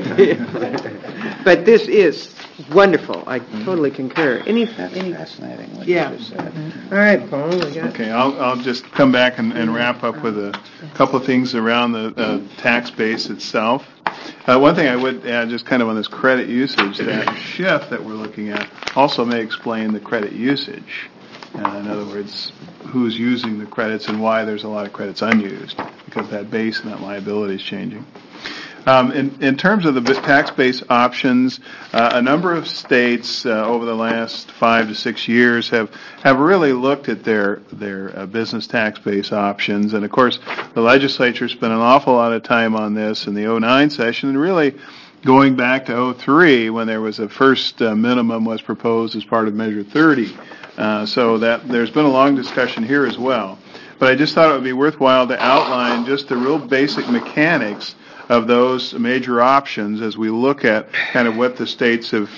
But this is wonderful. I totally concur. That's fascinating. What Yeah. you just said. All right, Paul, we got... Okay, I'll just come back and wrap up with a couple of things around the tax base itself. One thing I would add, just kind of on this credit usage, that shift that we're looking at also may explain the credit usage. In other words, who's using the credits and why there's a lot of credits unused, because that base and that liability is changing. In terms of the tax base options, a number of states over the last 5 to 6 years have really looked at their business tax base options, and of course the legislature spent an awful lot of time on this in the 2009 session, and really going back to 2003 when there was a first minimum was proposed as part of Measure 30. So that there's been a long discussion here as well. But I just thought it would be worthwhile to outline just the real basic mechanics of those major options as we look at kind of what the states have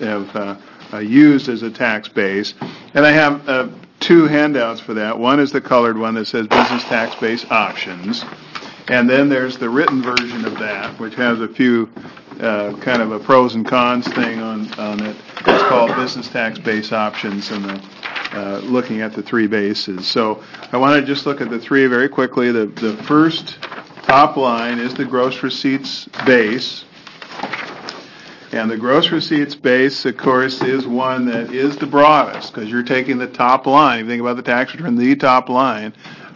used as a tax base. And I have 2 handouts for that. One is the colored one that says business tax base options. And then there's the written version of that, which has a few kind of a pros and cons thing on it. It's called business tax base options, and looking at the 3 bases. So I want to just look at the 3 very quickly. The first top line is the gross receipts base. And the gross receipts base, of course, is one that is the broadest, because you're taking the top line. If you think about the tax return, the top line,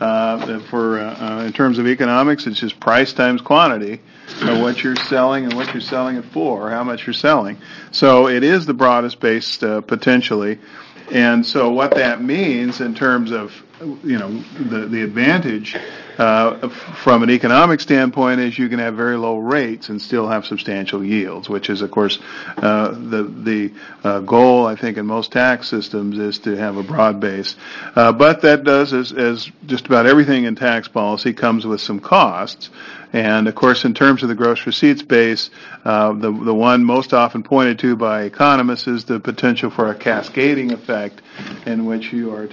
in terms of economics, it's just price times quantity of what you're selling and what you're selling it for, how much you're selling. So it is the broadest base potentially. And so what that means in terms of, the advantage from an economic standpoint is you can have very low rates and still have substantial yields, which is, of course, the goal, I think, in most tax systems is to have a broad base. But that does, as just about everything in tax policy, comes with some costs. And, of course, in terms of the gross receipts base, the one most often pointed to by economists is the potential for a cascading effect in which you are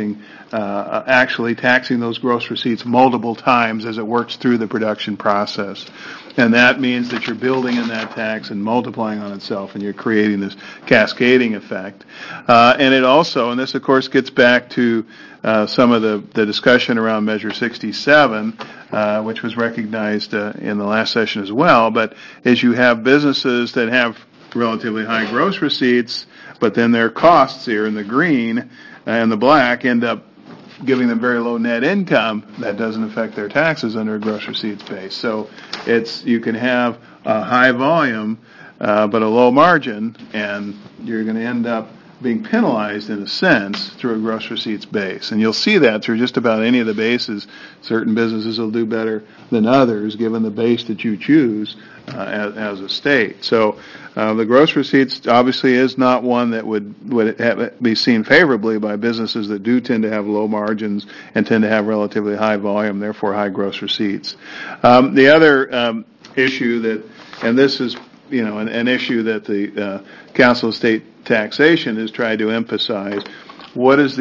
actually taxing those gross receipts multiple times as it works through the production process. And that means that you're building in that tax and multiplying on itself, and you're creating this cascading effect. And it also, and this, of course, gets back to some of the discussion around Measure 67, which was recognized in the last session as well, but as you have businesses that have relatively high gross receipts, but then their costs here in the green and the black end up giving them very low net income, that doesn't affect their taxes under a gross receipts base. So you can have a high volume but a low margin, and you're going to end up being penalized in a sense through a gross receipts base. And you'll see that through just about any of the bases. Certain businesses will do better than others given the base that you choose as a state. So the gross receipts obviously is not one that would be seen favorably by businesses that do tend to have low margins and tend to have relatively high volume, therefore high gross receipts. The other issue that, and this is an issue that the Council of State Taxation has tried to emphasize, what's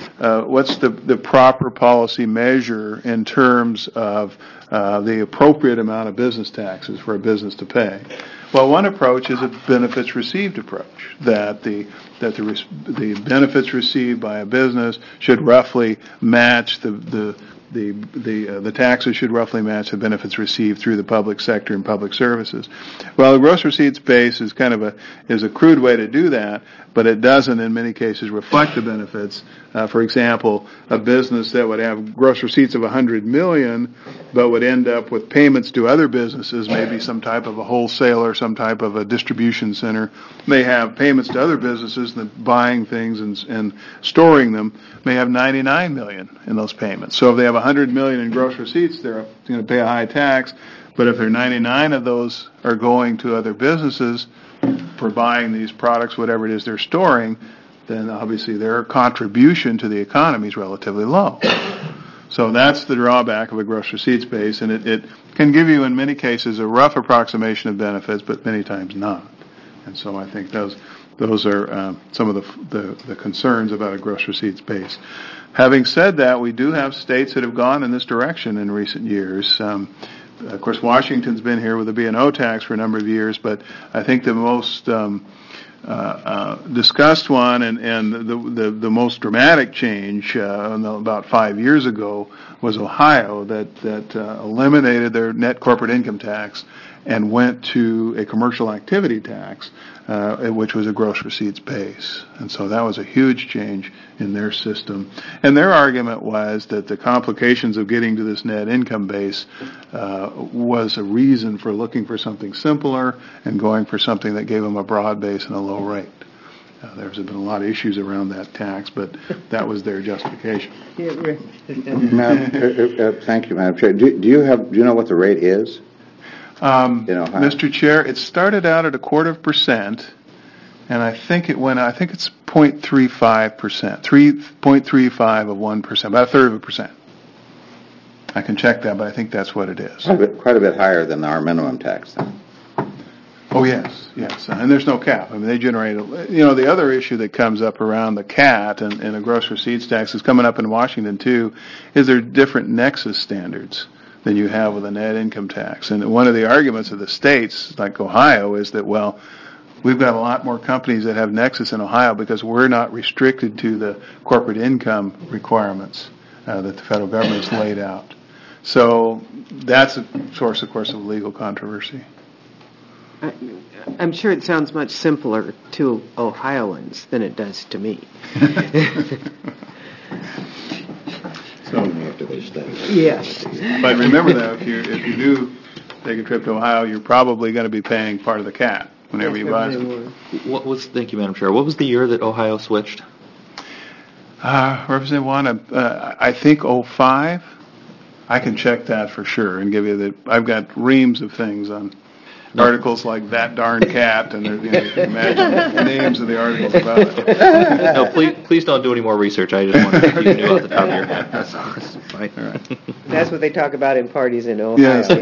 the proper policy measure in terms of the appropriate amount of business taxes for a business to pay? Well, one approach is a benefits received approach, that the benefits received by a business should roughly match the taxes should roughly match the benefits received through the public sector and public services. Well, the gross receipts base is kind of a crude way to do that, but it doesn't in many cases reflect the benefits. For example, a business that would have gross receipts of $100 million, but would end up with payments to other businesses, maybe some type of a wholesaler, some type of a distribution center, may have payments to other businesses and buying things and storing them, may have $99 million in those payments. So if they have $100 million in gross receipts, they're going to pay a high tax. But if 99 of those are going to other businesses for buying these products, whatever it is they're storing, then obviously their contribution to the economy is relatively low. So that's the drawback of a gross receipts base, and it can give you in many cases a rough approximation of benefits, but many times not. And so I think those are some of the concerns about a gross receipts base. Having said that, we do have states that have gone in this direction in recent years. Of course, Washington's been here with the B&O tax for a number of years, but I think the most discussed one and the most dramatic change about 5 years ago was Ohio that eliminated their net corporate income tax and went to a commercial activity tax, which was a gross receipts base. And so that was a huge change in their system. And their argument was that the complications of getting to this net income base was a reason for looking for something simpler and going for something that gave them a broad base and a low rate. There's been a lot of issues around that tax, but that was their justification. Thank you, Madam Chair. Do you know what the rate is? Mr. Chair, it started out at 0.25%, and I think it's 0.35%, 3.35 of 1%, about a third of a percent. I can check that, but I think that's what it is. Quite a bit higher than our minimum tax, then. Oh, yes, and there's no cap. I mean, they generate, the other issue that comes up around the CAT and a gross receipts tax is coming up in Washington, too, is there different nexus standards than you have with a net income tax. And one of the arguments of the states, like Ohio, is that, well, we've got a lot more companies that have nexus in Ohio because we're not restricted to the corporate income requirements that the federal government has laid out. So that's a source, of course, of legal controversy. I'm sure it sounds much simpler to Ohioans than it does to me. After they study. Yes. But remember, though, if you do take a trip to Ohio, you're probably going to be paying part of the CAT whenever you buy something. Thank you, Madam Chair. What was the year that Ohio switched? Representative Juan, I think 05. I can check that for sure and give you I've got reams of things on articles like that darn cat, and you can imagine the names of the articles about it. No, please don't do any more research. I just wanted to keep you off the top of your head. That's fine. All right. That's what they talk about in parties in Ohio. Yes.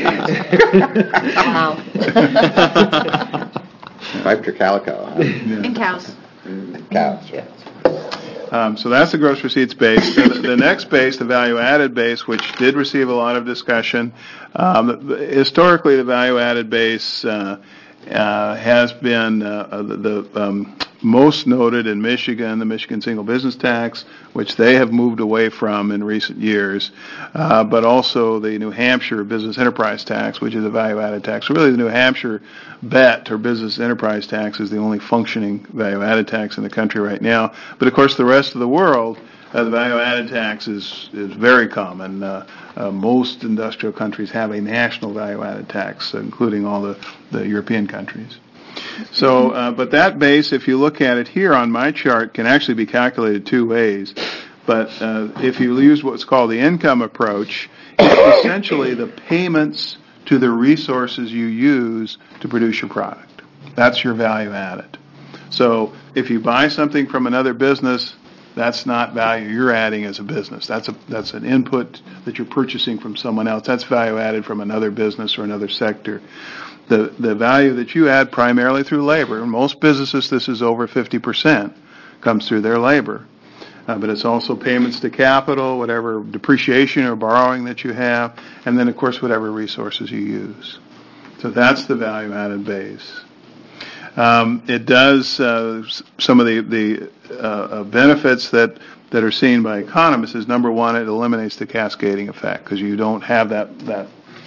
Piped your calico. Huh? And cows. Cows, yeah. So that's the gross receipts base. The next base, the value-added base, which did receive a lot of discussion. Historically, the value-added base has been the most noted in Michigan, the Michigan single business tax, which they have moved away from in recent years, but also the New Hampshire business enterprise tax, which is a value-added tax. So really the New Hampshire BET, or business enterprise tax, is the only functioning value-added tax in the country right now. But of course the rest of the world, the value-added tax is very common. Most industrial countries have a national value-added tax, including all the European countries. So, but that base, if you look at it here on my chart, can actually be calculated two ways. But if you use what's called the income approach, it's essentially the payments to the resources you use to produce your product. That's your value added. So if you buy something from another business, that's not value you're adding as a business. That's an input that you're purchasing from someone else. That's value added from another business or another sector. The value that you add primarily through labor, in most businesses this is over 50%, comes through their labor. But it's also payments to capital, whatever depreciation or borrowing that you have, and then of course whatever resources you use. So that's the value added base. It does some of the benefits that are seen by economists is, number one, it eliminates the cascading effect because you don't have that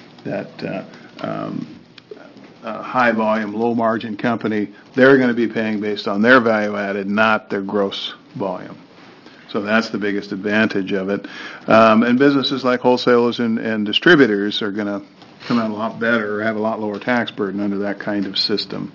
high volume, low margin company. They're going to be paying based on their value added, not their gross volume. So that's the biggest advantage of it. And businesses like wholesalers and distributors are going to come out a lot better or have a lot lower tax burden under that kind of system.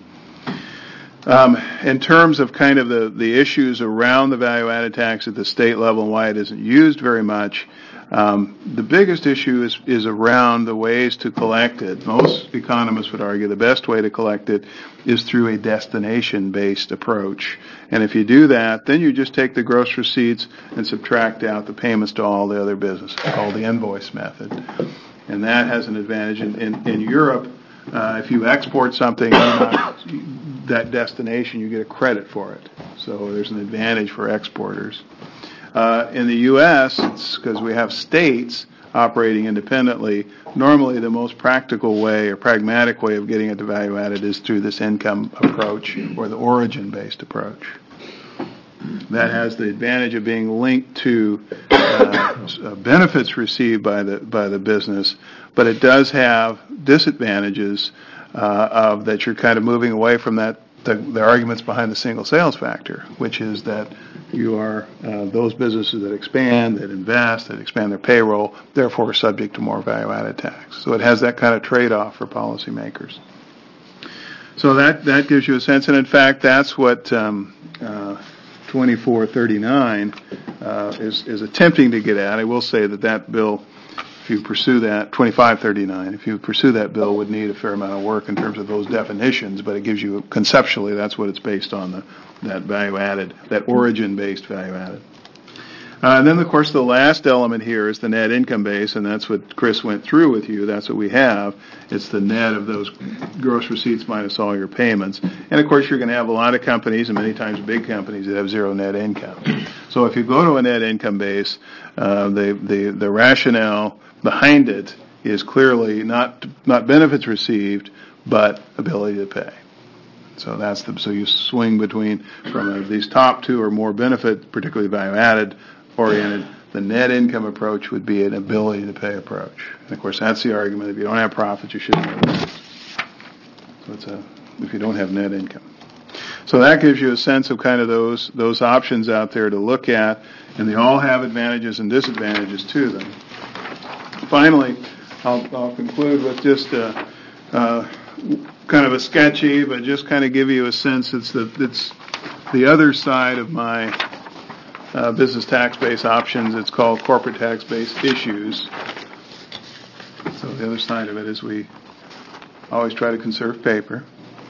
In terms of kind of the issues around the value-added tax at the state level and why it isn't used very much, the biggest issue is around the ways to collect it. Most economists would argue the best way to collect it is through a destination-based approach. And if you do that, then you just take the gross receipts and subtract out the payments to all the other businesses, called the invoice method. And that has an advantage. In Europe, if you export something that destination, you get a credit for it. So there's an advantage for exporters. In the U.S., it's because we have states operating independently. Normally, the most practical way or pragmatic way of getting it to value added is through this income approach or the origin-based approach. that has the advantage of being linked to benefits received by the business, but it does have disadvantages of that you're kind of moving away from that the arguments behind the single sales factor, which is that you are those businesses that expand, that invest, that expand their payroll, therefore are subject to more value-added tax. So it has that kind of trade-off for policymakers. So that gives you a sense, and in fact, that's what 2439 is attempting to get at. I will say that bill, if you pursue that, 2539, if you pursue that bill, would need a fair amount of work in terms of those definitions, but it gives you, conceptually, that's what it's based on, that value-added, that origin-based value-added. And then, of course, the last element here is the net income base, and that's what Chris went through with you. That's what we have. It's the net of those gross receipts minus all your payments. And, of course, you're going to have a lot of companies, and many times big companies, that have zero net income. So if you go to a net income base, the rationale behind it is clearly not benefits received, but ability to pay. So so you swing from these top two or more benefit, particularly value-added oriented. The net income approach would be an ability to pay approach. And of course, that's the argument. If you don't have profits, you shouldn't have profits. So if you don't have net income. So that gives you a sense of kind of those options out there to look at, and they all have advantages and disadvantages to them. Finally, I'll conclude with just kind of a sketchy, but just kind of give you a sense. It's the other side of my business tax base options. It's called corporate tax base issues. So the other side of it is we always try to conserve paper.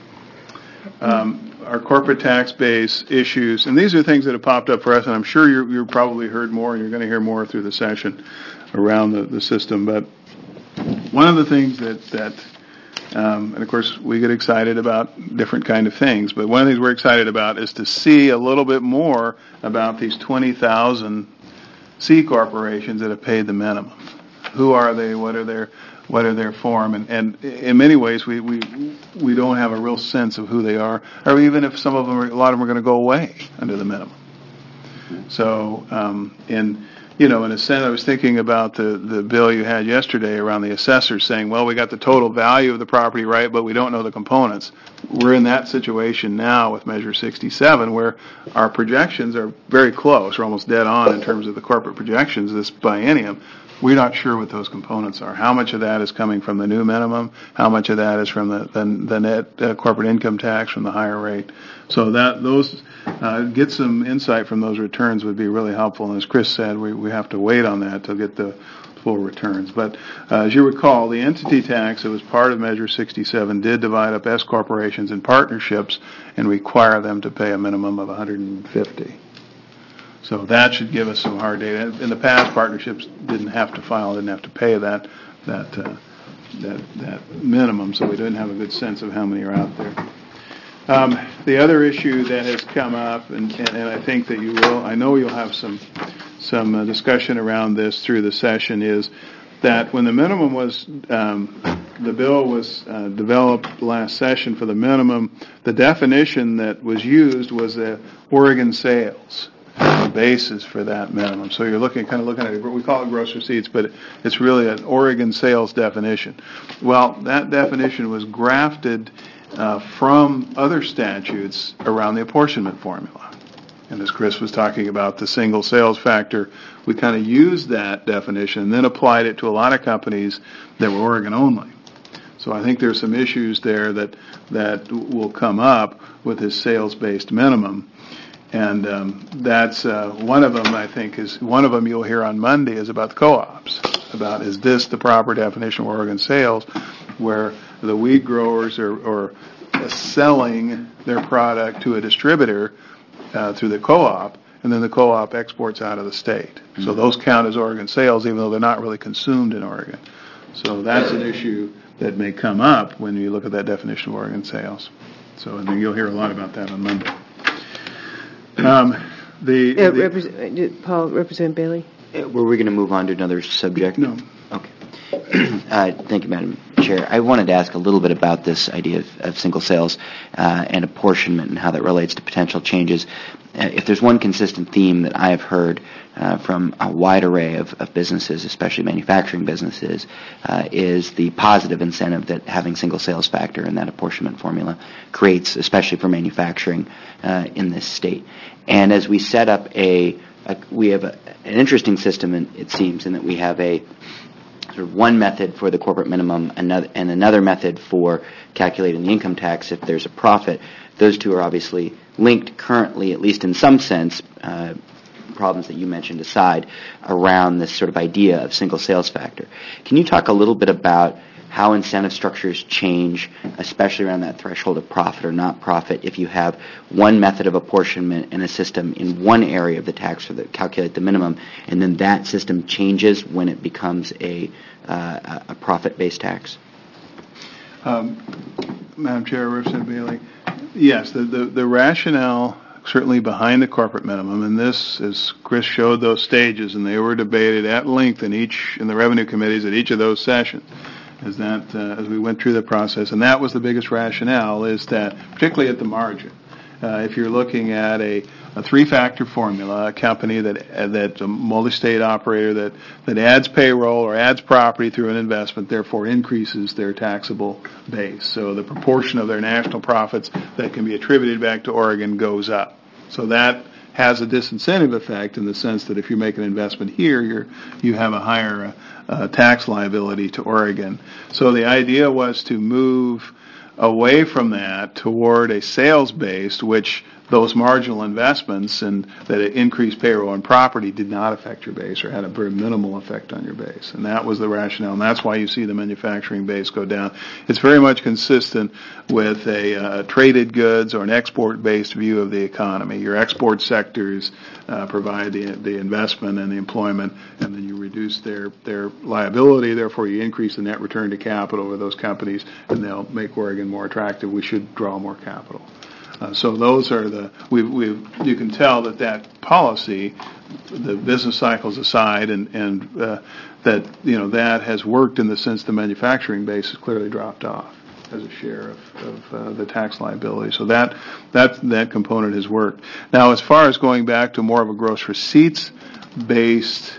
Our corporate tax base issues, and these are things that have popped up for us, and I'm sure you've probably heard more, and you're going to hear more through the session around the system. But one of the things that and of course we get excited about different kind of things, but one of the things we're excited about is to see a little bit more about these 20,000 C corporations that have paid the minimum. Who are they? What are their form? And in many ways we don't have a real sense of who they are, or even if a lot of them are going to go away under the minimum. So in a sense, I was thinking about the bill you had yesterday around the assessors saying, well, we got the total value of the property right, but we don't know the components. We're in that situation now with Measure 67, where our projections are very close. We're almost dead on in terms of the corporate projections this biennium. We're not sure what those components are. How much of that is coming from the new minimum? How much of that is from the net corporate income tax from the higher rate? So get some insight from those returns would be really helpful. And as Chris said, we have to wait on that to get the full returns. But as you recall, the entity tax that was part of Measure 67 did divide up S corporations and partnerships and require them to pay a minimum of $150. So that should give us some hard data. In the past, partnerships didn't have to pay that minimum, so we didn't have a good sense of how many are out there. The other issue that has come up, and I think that I know you'll have some discussion around this through the session, is that when the minimum was, the bill was developed last session for the minimum, the definition that was used was the Oregon sales basis for that minimum. So you're looking at it, we call it gross receipts, but it's really an Oregon sales definition. Well, that definition was grafted from other statutes around the apportionment formula. And as Chris was talking about the single sales factor, we kind of used that definition and then applied it to a lot of companies that were Oregon only. So I think there's some issues there that will come up with this sales-based minimum. And that's one of them, I think, one of them you'll hear on Monday is about the co-ops, about is this the proper definition of Oregon sales, where the wheat growers are selling their product to a distributor through the co-op, and then the co-op exports out of the state. Mm-hmm. So those count as Oregon sales, even though they're not really consumed in Oregon. So that's an issue that may come up when you look at that definition of Oregon sales. So I think you'll hear a lot about that on Monday. Representative Bailey? Were we going to move on to another subject? No. Okay. Thank you, Madam Chair. I wanted to ask a little bit about this idea of single sales and apportionment and how that relates to potential changes. if there's one consistent theme that I have heard from a wide array of businesses, especially manufacturing businesses, is the positive incentive that having single sales factor and that apportionment formula creates, especially for manufacturing in this state. And as we set up we have an interesting system, it seems, in that we have a sort of one method for the corporate minimum and another method for calculating the income tax if there's a profit. Those two are obviously linked currently, at least in some sense, problems that you mentioned aside, around this sort of idea of single sales factor. Can you talk a little bit about how incentive structures change, especially around that threshold of profit or not profit, if you have one method of apportionment in a system in one area of the tax for calculate the minimum, and then that system changes when it becomes a profit-based tax? Madam Chair, Representative Bailey, yes, the rationale certainly behind the corporate minimum, and this, as Chris showed those stages, and they were debated at length in the revenue committees at each of those sessions, is that as we went through the process, and that was the biggest rationale, is that particularly at the margin, if you're looking at a three-factor formula, a company that's a multi-state operator that adds payroll or adds property through an investment, therefore increases their taxable base. So the proportion of their national profits that can be attributed back to Oregon goes up. So that has a disincentive effect in the sense that if you make an investment here, you have a higher tax liability to Oregon. So the idea was to move away from that toward a sales-based, which those marginal investments and that increased payroll and property did not affect your base or had a very minimal effect on your base. And that was the rationale, and that's why you see the manufacturing base go down. It's very much consistent with a traded goods or an export-based view of the economy. Your export sectors provide the investment and the employment, and then you reduce their liability, therefore you increase the net return to capital of those companies, and they'll make Oregon more attractive. We should draw more capital. So those are you can tell that policy, the business cycles aside, and that has worked in the sense the manufacturing base has clearly dropped off as a share of the tax liability. So that component has worked. Now, as far as going back to more of a gross receipts based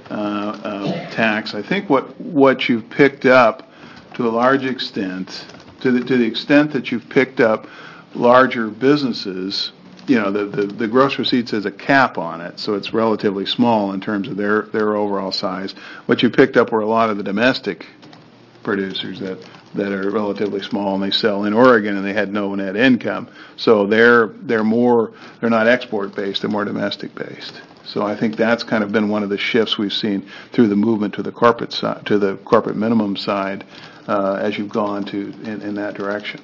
tax, I think what you've picked up to a large extent, to the extent that you've picked up larger businesses, the gross receipts has a cap on it, so it's relatively small in terms of their overall size. What you picked up were a lot of the domestic producers that are relatively small, and they sell in Oregon, and they had no net income. So they're not export based, they're more domestic based. So I think that's kind of been one of the shifts we've seen through the movement to the corporate side, to the corporate minimum side, as you've gone in that direction.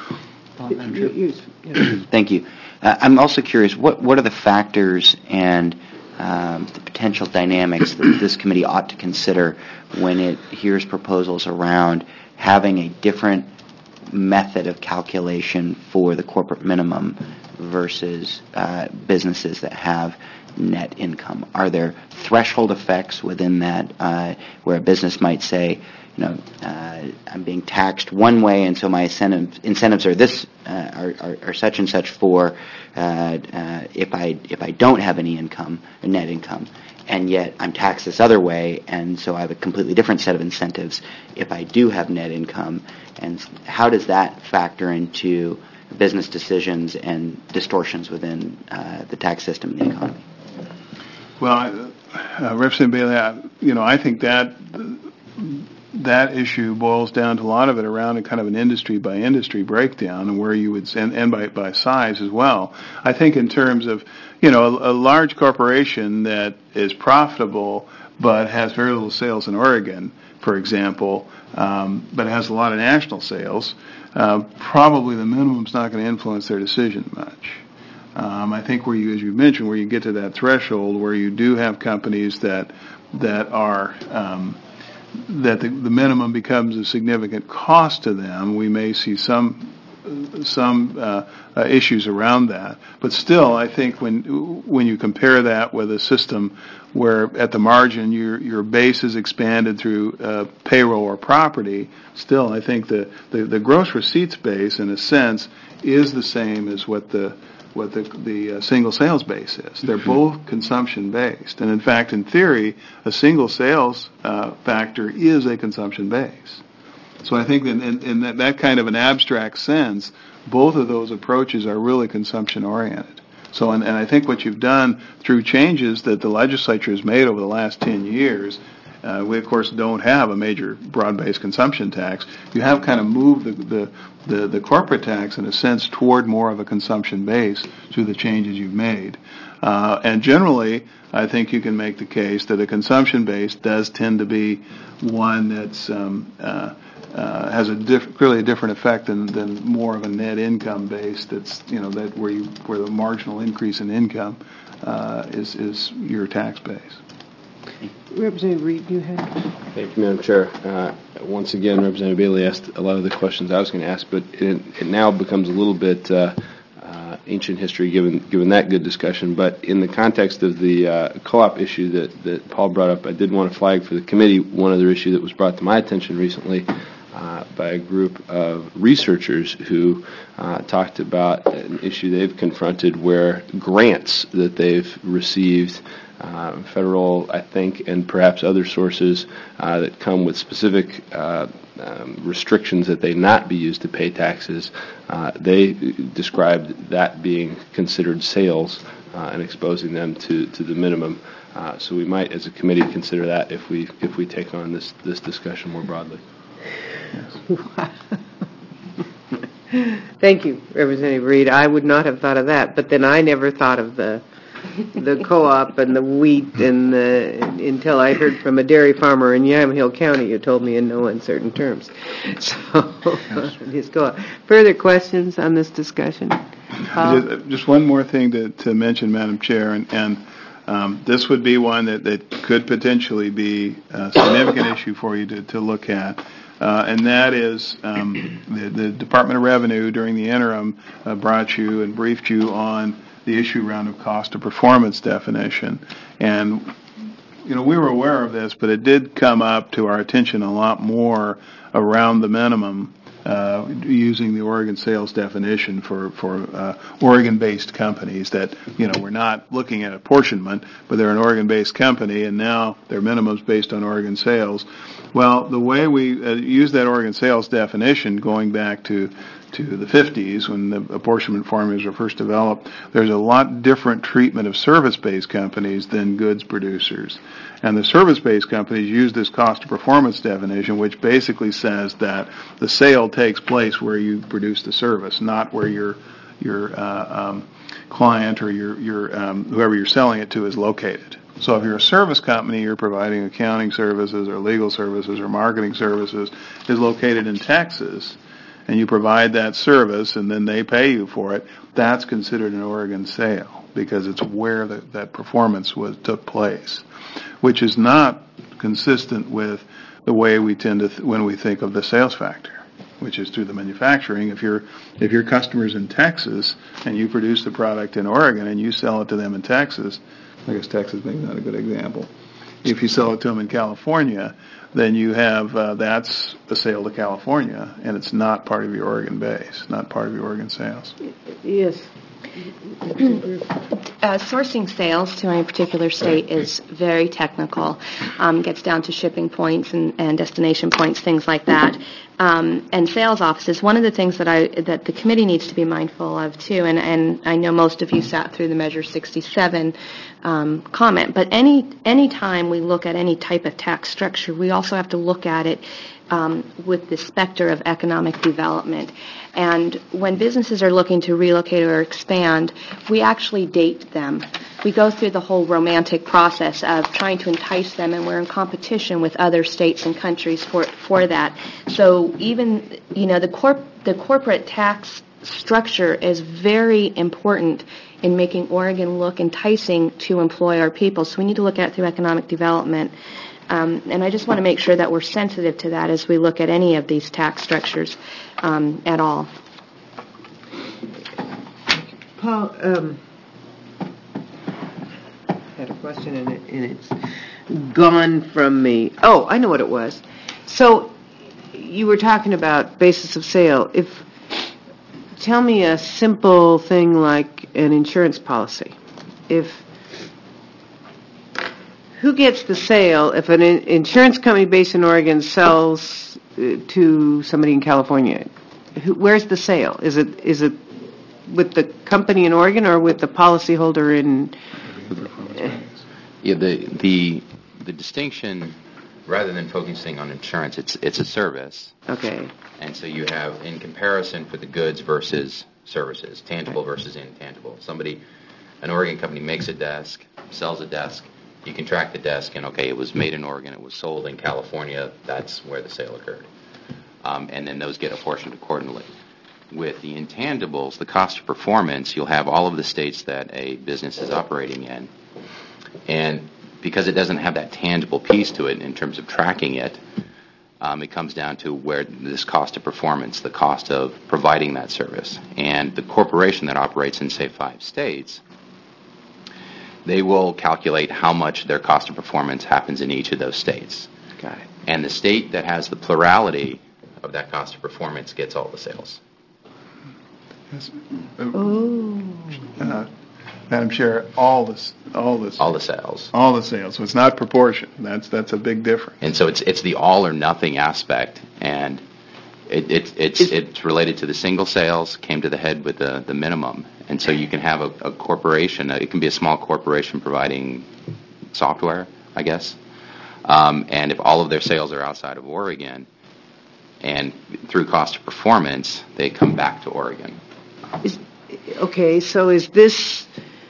Thank you. I'm also curious, what are the factors and the potential dynamics that this committee ought to consider when it hears proposals around having a different method of calculation for the corporate minimum versus businesses that have net income? Are there threshold effects within that where a business might say, I'm being taxed one way, and so my incentives are this are such and such for if I don't have any income, or net income, and yet I'm taxed this other way, and so I have a completely different set of incentives if I do have net income. And how does that factor into business decisions and distortions within the tax system and the economy? Well, Representative Bailey, I think that issue boils down to a lot of it around a kind of an industry by industry breakdown, and where you would and by size as well. I think in terms of a large corporation that is profitable but has very little sales in Oregon, for example, but has a lot of national sales, probably the minimum's not going to influence their decision much. I think as you mentioned, where you get to that threshold where you do have companies that are that the minimum becomes a significant cost to them, we may see some issues around that. But still, I think when you compare that with a system where at the margin your base is expanded through payroll or property, still I think the gross receipts base in a sense is the same as what the what the single sales base is. They're both consumption based, and in fact, in theory, a single sales factor is a consumption base. So I think in that kind of an abstract sense, both of those approaches are really consumption oriented. So, and I think what you've done through changes that the legislature has made over the last 10 years, we of course don't have a major broad-based consumption tax. You have kind of moved the corporate tax in a sense toward more of a consumption base through the changes you've made. And generally, I think you can make the case that a consumption base does tend to be one that's has clearly a different effect than more of a net income base. That's that where the marginal increase in income is your tax base. Representative Reed, you had. Thank you, Madam Chair. Once again, Representative Bailey asked a lot of the questions I was going to ask, but it now becomes a little bit ancient history given that good discussion. But in the context of the co-op issue that Paul brought up, I did want to flag for the committee one other issue that was brought to my attention recently by a group of researchers who talked about an issue they've confronted where grants that they've received, federal, I think, and perhaps other sources that come with specific restrictions that they not be used to pay taxes, they described that being considered sales and exposing them to the minimum. So we might, as a committee, consider that if we take on this discussion more broadly. Thank you, Representative Reed. I would not have thought of that, but then I never thought of the co-op and the wheat until I heard from a dairy farmer in Yamhill County who told me in no uncertain terms. So, his co-op. Further questions on this discussion? Just one more thing to mention, Madam Chair, and this would be one that could potentially be a significant issue for you to look at. And that is the Department of Revenue during the interim brought you and briefed you on the issue around of cost of performance definition. And, we were aware of this, but it did come up to our attention a lot more around the minimum using the Oregon sales definition for Oregon-based companies that, we're not looking at apportionment, but they're an Oregon-based company, and now their minimum's based on Oregon sales. Well, the way we use that Oregon sales definition going back to the 50s when the apportionment formulas were first developed, there's a lot different treatment of service-based companies than goods producers. And the service-based companies use this cost of performance definition, which basically says that the sale takes place where you produce the service, not where your client or your whoever you're selling it to is located. So if you're a service company, you're providing accounting services or legal services or marketing services, is located in Texas, and you provide that service and then they pay you for it, that's considered an Oregon sale because it's where that performance took place, which is not consistent with the way we tend to when we think of the sales factor, which is through the manufacturing. If your customer's in Texas and you produce the product in Oregon and you sell it to them in Texas, I guess Texas maybe not a good example. If you sell it to them in California, then you have that's a sale to California, and it's not part of your Oregon base, not part of your Oregon sales. Yes. Sourcing sales to any particular state is very technical. Gets down to shipping points and destination points, things like that. And sales offices. One of the things that the committee needs to be mindful of too, and I know most of you sat through the Measure 67 comment, but any time we look at any type of tax structure, we also have to look at it with the specter of economic development. And when businesses are looking to relocate or expand, we actually date them. We go through the whole romantic process of trying to entice them, and we're in competition with other states and countries for that. So even, the corporate tax structure is very important in making Oregon look enticing to employ our people. So we need to look at it through economic development. And I just want to make sure that we're sensitive to that as we look at any of these tax structures at all. Paul, I had a question and it's gone from me. Oh, I know what it was. So you were talking about basis of sale. tell me a simple thing like an insurance policy. Who gets the sale if an insurance company based in Oregon sells to somebody in California? Where's the sale? Is it with the company in Oregon or with the policyholder in? Yeah, the distinction, rather than focusing on insurance, it's a service. Okay. And so you have, in comparison for the goods versus services, tangible versus intangible. An Oregon company makes a desk, sells a desk. You can track the desk, and okay, it was made in Oregon, it was sold in California. That's where the sale occurred, and then those get apportioned accordingly. With the intangibles, the cost of performance, you'll have all of the states that a business is operating in. And because it doesn't have that tangible piece to it in terms of tracking it, it comes down to where this cost of performance, the cost of providing that service. And the corporation that operates in, say, 5 states, they will calculate how much their cost of performance happens in each of those states. Got it. And the state that has the plurality of that cost of performance gets all the sales. Madam Chair, all the sales. All the sales. So it's not proportion. That's a big difference. And so it's the all or nothing aspect, and it's related to the single sales, came to the head with the minimum. And so you can have a corporation, it can be a small corporation providing software, I guess. And if all of their sales are outside of Oregon, and through cost of performance, they come back to Oregon. Okay, so is this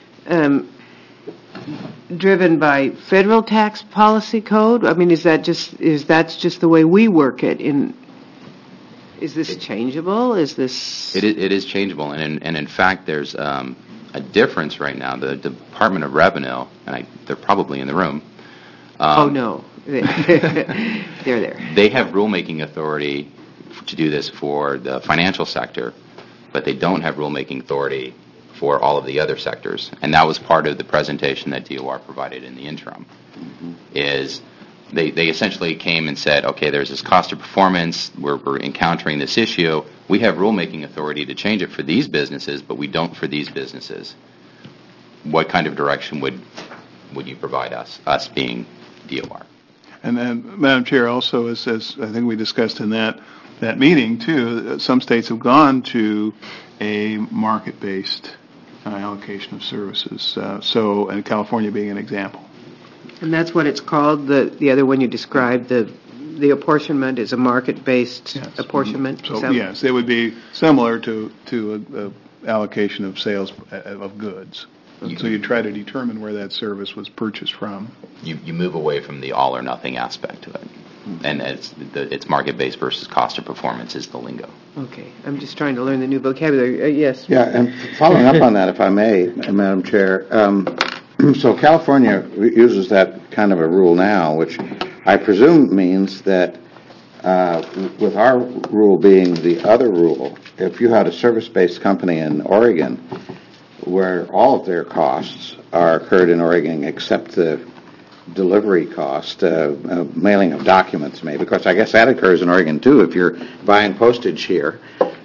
driven by federal tax policy code? I mean, is that just the way we work it? Is this changeable? Is this? It is changeable, and in fact, there's a difference right now. The Department of Revenue, and they're probably in the room. Oh no, they're there. They have rulemaking authority to do this for the financial sector, but they don't have rulemaking authority for all of the other sectors. And that was part of the presentation that DOR provided in the interim. Is they essentially came and said, okay, there's this cost of performance, we're encountering this issue, we have rulemaking authority to change it for these businesses, but we don't for these businesses. What kind of direction would you provide us being DOR? And then, Madam Chair, also, as I think we discussed in that meeting, too, some states have gone to a market-based allocation of services, and California being an example. And that's what it's called, the other one you described, the apportionment is a market-based apportionment? So, yes, it would be similar to allocation of sales of goods. So you try to determine where that service was purchased from. You move away from the all or nothing aspect to it. And it's market-based versus cost of performance is the lingo. Okay. I'm just trying to learn the new vocabulary. Yes. Yeah, and following up on that, if I may, Madam Chair, so California uses that kind of a rule now, which I presume means that with our rule being the other rule, if you had a service-based company in Oregon where all of their costs are incurred in Oregon except the delivery cost, mailing of documents maybe, because I guess that occurs in Oregon too if you're buying postage here.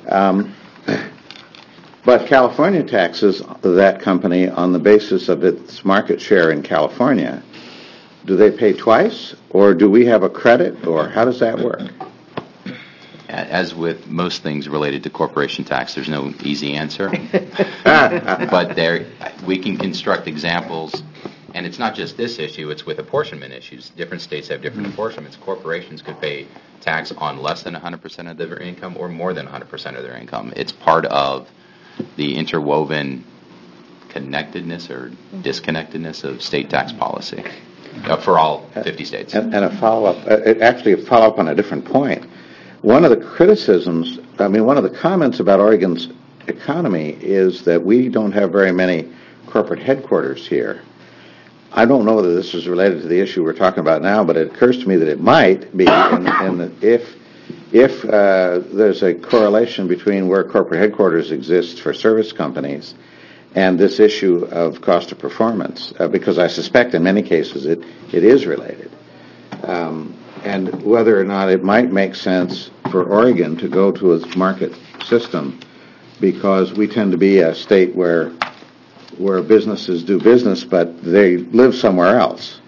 But California taxes that company on the basis of its market share in California. Do they pay twice, or do we have a credit, or how does that work? As with most things related to corporation tax, there's no easy answer. But we can construct examples, and it's not just this issue, it's with apportionment issues. Different states have different apportionments. Corporations could pay tax on less than 100% of their income or more than 100% of their income. It's part of the interwoven connectedness or disconnectedness of state tax policy for all 50 states. And a follow-up on a different point. One of the criticisms, one of the comments about Oregon's economy is that we don't have very many corporate headquarters here. I don't know whether this is related to the issue we're talking about now, but it occurs to me that it might be, if there's a correlation between where corporate headquarters exist for service companies and this issue of cost of performance, because I suspect in many cases it is related. And whether or not it might make sense for Oregon to go to its market system because we tend to be a state where businesses do business, but they live somewhere else.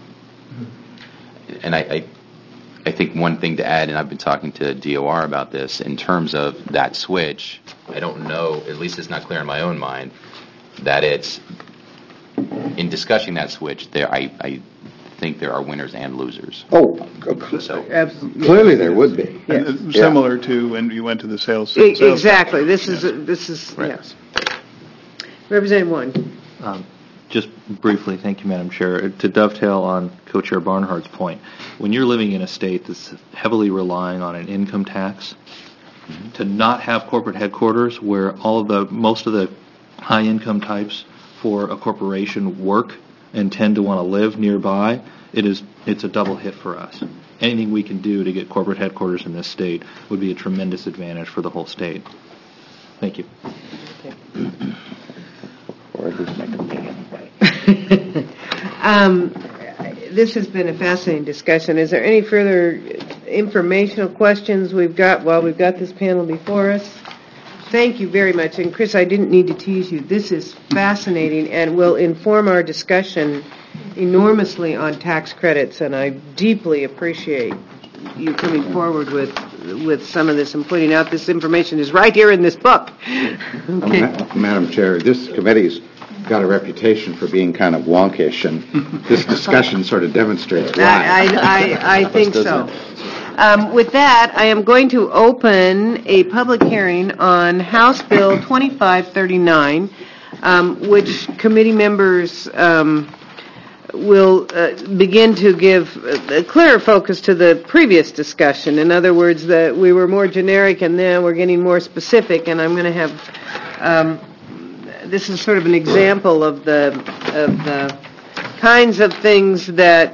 And I think one thing to add, and I've been talking to DOR about this, in terms of that switch, I don't know, at least it's not clear in my own mind, that it's, in discussing that switch, I think there are winners and losers. Oh, So, Absolutely. clearly there would be. And similar to when you went to the sales. Exactly. This is, Right. yes. Representative Warren. Just briefly, thank you, Madam Chair. To dovetail on Co-Chair Barnhart's point, when you're living in a state that's heavily relying on an income tax, to not have corporate headquarters where most of the high income types for a corporation work and tend to want to live nearby, it's a double hit for us. Anything we can do to get corporate headquarters in this state would be a tremendous advantage for the whole state. Thank you. This has been a fascinating discussion. Is there any further informational questions we've got while we've got this panel before us? Thank you very much. And Chris, I didn't need to tease you. This is fascinating and will inform our discussion enormously on tax credits, and I deeply appreciate you coming forward with some of this and pointing out this information is right here in this book. Okay. Madam Chair, this committee's got a reputation for being kind of wonkish, and this discussion sort of demonstrates why. I think so. With that, I am going to open a public hearing on House Bill 2539, which committee members will begin to give a clearer focus to the previous discussion. In other words, that we were more generic and now we're getting more specific, and I'm going to have this is sort of an example of the kinds of things that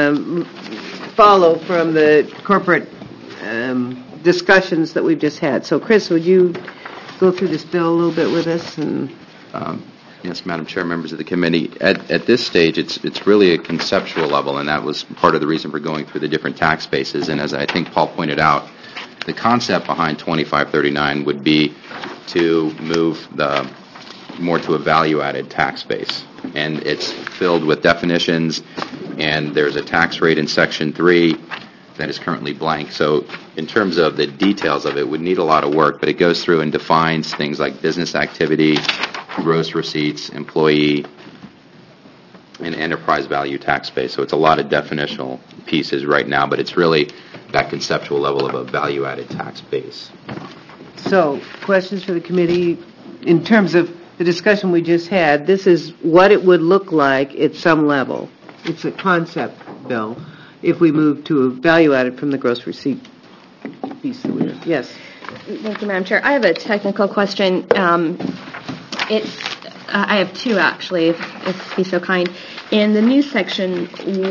follow from the corporate discussions that we've just had. So, Chris, would you go through this bill a little bit with us? And yes, Madam Chair, members of the committee, at this stage, it's really a conceptual level, and that was part of the reason for going through the different tax bases. And as I think Paul pointed out, the concept behind 2539 would be to move more to a value-added tax base. And it's filled with definitions, and there's a tax rate in Section 3 that is currently blank. So in terms of the details of it, would need a lot of work, but it goes through and defines things like business activity, gross receipts, employee, and enterprise value tax base. So it's a lot of definitional pieces right now, but it's really that conceptual level of a value-added tax base. so, questions for the committee in terms of the discussion we just had? This is what it would look like at some level. It's a concept bill if we move to a value added from the gross receipt piece. Yes. Thank you, Madam Chair. I have a technical question. I have two, actually, if you'd be so kind. In the new section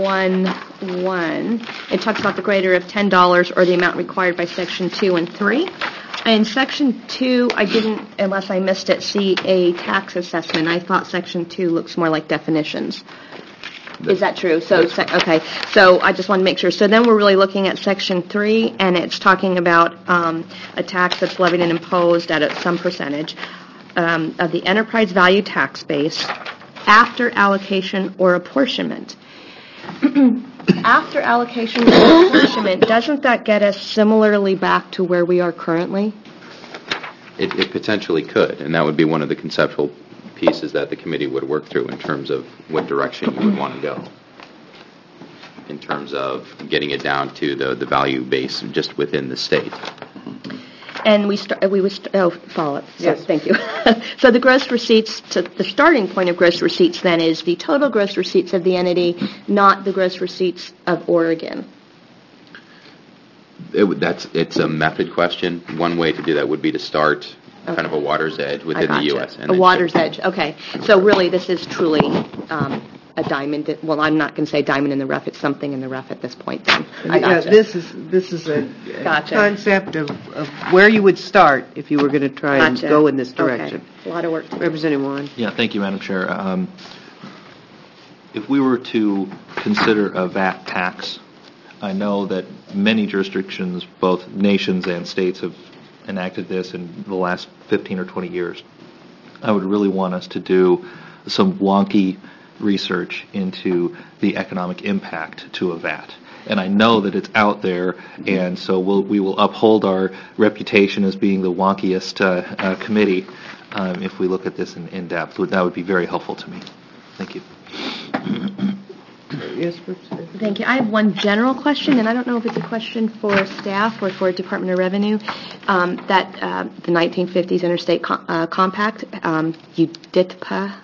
1.1, it talks about the greater of $10 or the amount required by Section 2 and 3. In Section 2, I didn't, unless I missed it, see a tax assessment. I thought Section 2 looks more like definitions. Is that true? So, okay. So I just want to make sure. So then we're really looking at Section 3, and it's talking about a tax that's levied and imposed at some percentage of the enterprise value tax base after allocation or apportionment. After allocation or apportionment, doesn't that get us similarly back to where we are currently? It potentially could, and that would be one of the conceptual pieces that the committee would work through in terms of what direction you would want to go in terms of getting it down to the value base just within the state. And follow it. So, yes. Thank you. So the gross receipts, the starting point of gross receipts then is the total gross receipts of the entity, not the gross receipts of Oregon. It's a method question. One way to do that would be to start kind of a water's edge within the U.S. A water's edge. Okay. So really, this is truly a diamond. Well, I'm not going to say diamond in the rough. It's something in the rough at this point. Then. I gotcha. This is a concept of where you would start if you were going to try and go in this direction. Okay. A lot of work. Representative Warren. Yeah, thank you, Madam Chair. If we were to consider a VAT tax, I know that many jurisdictions, both nations and states, have enacted this in the last 15 or 20 years. I would really want us to do some wonky research into the economic impact to a VAT. And I know that it's out there, and so we will uphold our reputation as being the wonkiest committee if we look at this in depth. That would be very helpful to me. Thank you. Yes, Bruce? Thank you. I have one general question, and I don't know if it's a question for staff or for Department of Revenue. The 1950s Interstate Compact, UDITPA,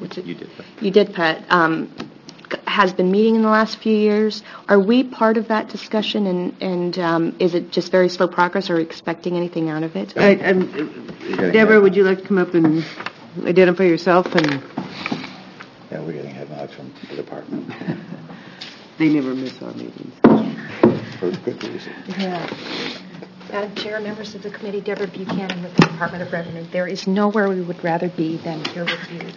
has been meeting in the last few years. Are we part of that discussion, and is it just very slow progress, or are we expecting anything out of it? Deborah, would you like to come up and identify yourself? And Yeah, we're getting head nods from the department. they never miss our meetings. For good reason. Yeah. Madam Chair, members of the committee, Deborah Buchanan with the Department of Revenue. There is nowhere we would rather be than here with you.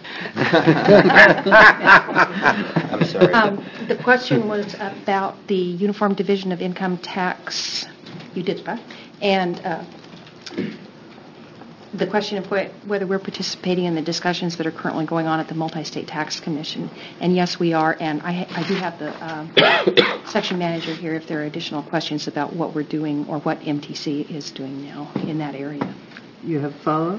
I'm sorry. The question was about the Uniform Division of Income Tax, UDITPA, and the question of whether we're participating in the discussions that are currently going on at the Multi-State Tax Commission. And yes, we are. And I do have the section manager here if there are additional questions about what we're doing or what MTC is doing now in that area. You have follow-up?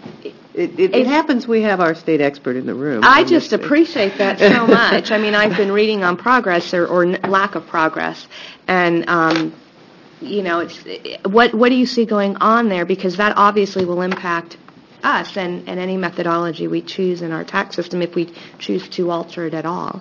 It happens we have our state expert in the room. I just appreciate that so much. I mean, I've been reading on progress or lack of progress, and what do you see going on there? Because that obviously will impact us and any methodology we choose in our tax system if we choose to alter it at all.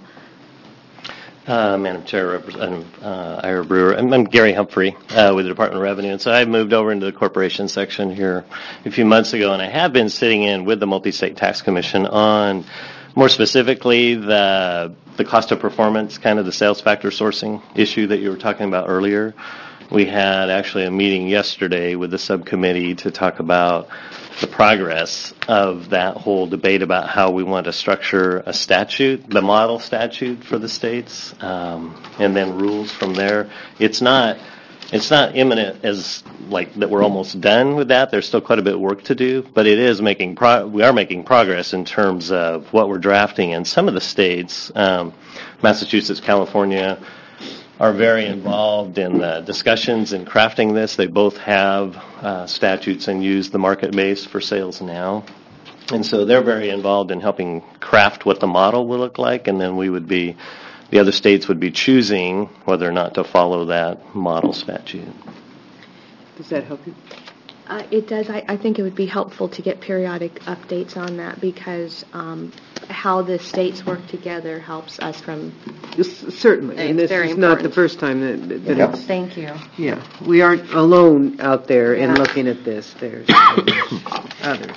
Madam Chair, Representative Ira Brewer. I'm Gary Humphrey with the Department of Revenue, and so I moved over into the corporation section here a few months ago, and I have been sitting in with the Multi-State Tax Commission on, more specifically, the cost of performance, kind of the sales factor sourcing issue that you were talking about earlier. We had actually a meeting yesterday with the subcommittee to talk about the progress of that whole debate about how we want to structure a statute, the model statute for the states, and then rules from there. It's not imminent as like that we're almost done with that. There's still quite a bit of work to do, but it is we are making progress in terms of what we're drafting. And some of the states, Massachusetts, California, are very involved in the discussions and crafting this. They both have statutes and use the market base for sales now. And so they're very involved in helping craft what the model will look like, and then the other states would be choosing whether or not to follow that model statute. Does that help you? It does. I think it would be helpful to get periodic updates on that because how the states work together helps us from... Certainly, and this is not the first time that it's... Thank you. Yeah, we aren't alone out there in looking at this. There's others.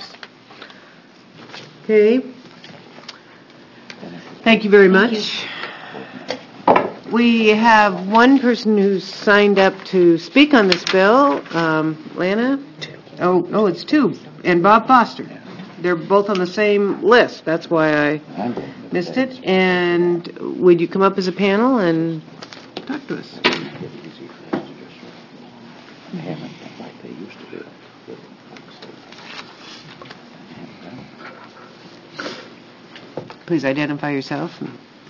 Okay. Thank you very much. We have one person who's signed up to speak on this bill, Lana. Oh, it's two, and Bob Foster. They're both on the same list. That's why I missed it. And would you come up as a panel and talk to us? Please identify yourself.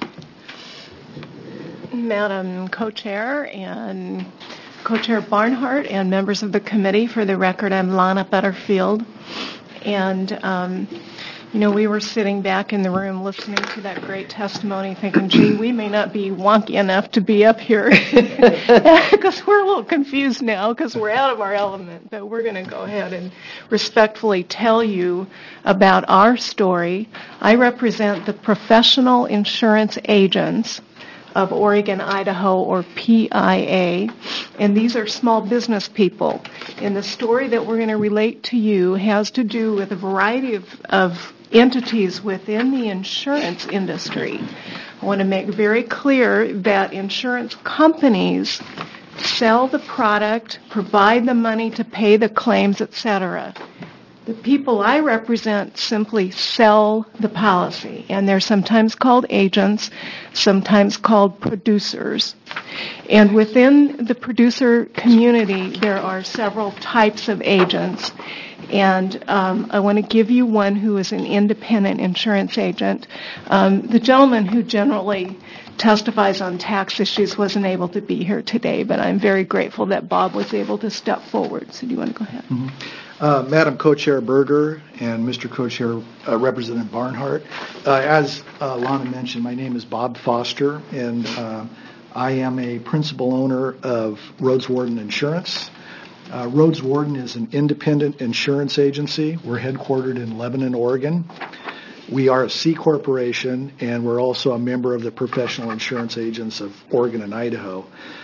Madam Co-Chair and Co-Chair Barnhart and members of the committee, for the record, I'm Lana Butterfield. And, we were sitting back in the room listening to that great testimony thinking, gee, we may not be wonky enough to be up here because we're a little confused now because we're out of our element. But we're going to go ahead and respectfully tell you about our story. I represent the professional insurance agents of Oregon, Idaho, or PIA, and these are small business people. And the story that we're going to relate to you has to do with a variety of entities within the insurance industry. I want to make very clear that insurance companies sell the product, provide the money to pay the claims, etc. The people I represent simply sell the policy, and they're sometimes called agents, sometimes called producers. And within the producer community, there are several types of agents. And I want to give you one who is an independent insurance agent. The gentleman who generally testifies on tax issues wasn't able to be here today, but I'm very grateful that Bob was able to step forward. So do you want to go ahead? Mm-hmm. Madam Co-Chair Berger and Mr. Co-Chair Representative Barnhart, as Lana mentioned, my name is Bob Foster, and I am a principal owner of Rhodes Warden Insurance. Rhodes Warden is an independent insurance agency. We're headquartered in Lebanon, Oregon. We are a C corporation, and we're also a member of the Professional Insurance Agents of Oregon and Idaho.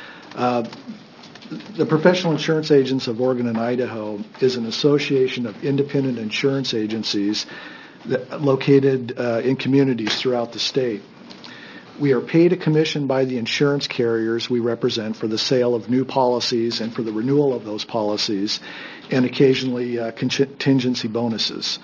The Professional Insurance Agents of Oregon and Idaho is an association of independent insurance agencies located in communities throughout the state. We are paid a commission by the insurance carriers we represent for the sale of new policies and for the renewal of those policies, and occasionally contingency bonuses.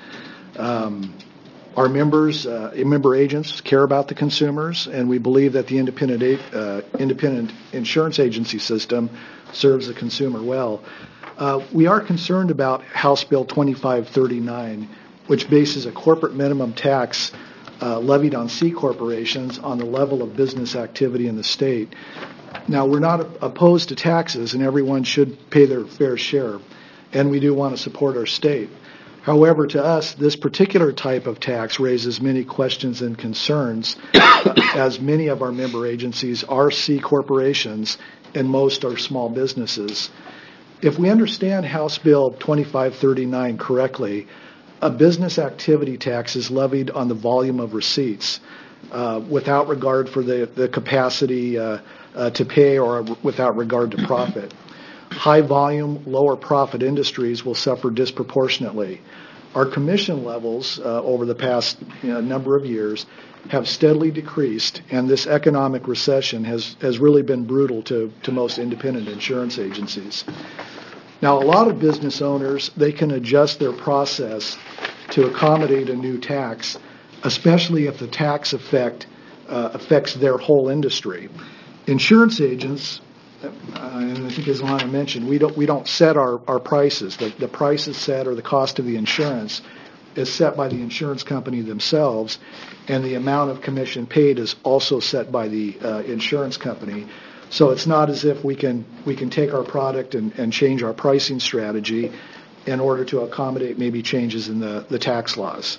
Our members, member agents, care about the consumers, and we believe that the independent insurance agency system serves the consumer well. We are concerned about House Bill 2539, which bases a corporate minimum tax levied on C corporations on the level of business activity in the state. Now, we're not opposed to taxes, and everyone should pay their fair share, and we do want to support our state. However, to us, this particular type of tax raises many questions and concerns, as many of our member agencies are C corporations and most are small businesses. If we understand House Bill 2539 correctly, a business activity tax is levied on the volume of receipts without regard for the capacity to pay or without regard to profit. High volume, lower profit industries will suffer disproportionately. Our commission levels over the past number of years have steadily decreased, and this economic recession has really been brutal to most independent insurance agencies. Now, a lot of business owners, they can adjust their process to accommodate a new tax, especially if the tax affects their whole industry. Insurance agents, and I think as Lana mentioned, we don't set our prices. The price is set, or the cost of the insurance is set by the insurance company themselves, and the amount of commission paid is also set by the insurance company. So it's not as if we can take our product and change our pricing strategy in order to accommodate maybe changes in the tax laws.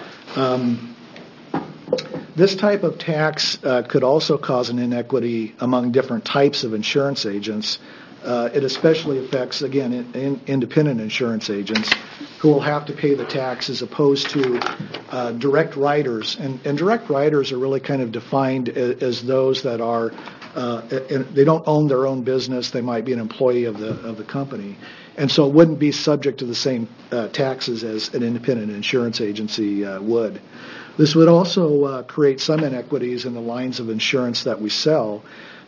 This type of tax could also cause an inequity among different types of insurance agents. It especially affects, again, independent insurance agents who will have to pay the tax as opposed to direct writers. And direct writers are really kind of defined as those that are, they don't own their own business. They might be an employee of the company. And so it wouldn't be subject to the same taxes as an independent insurance agency would. This would also create some inequities in the lines of insurance that we sell.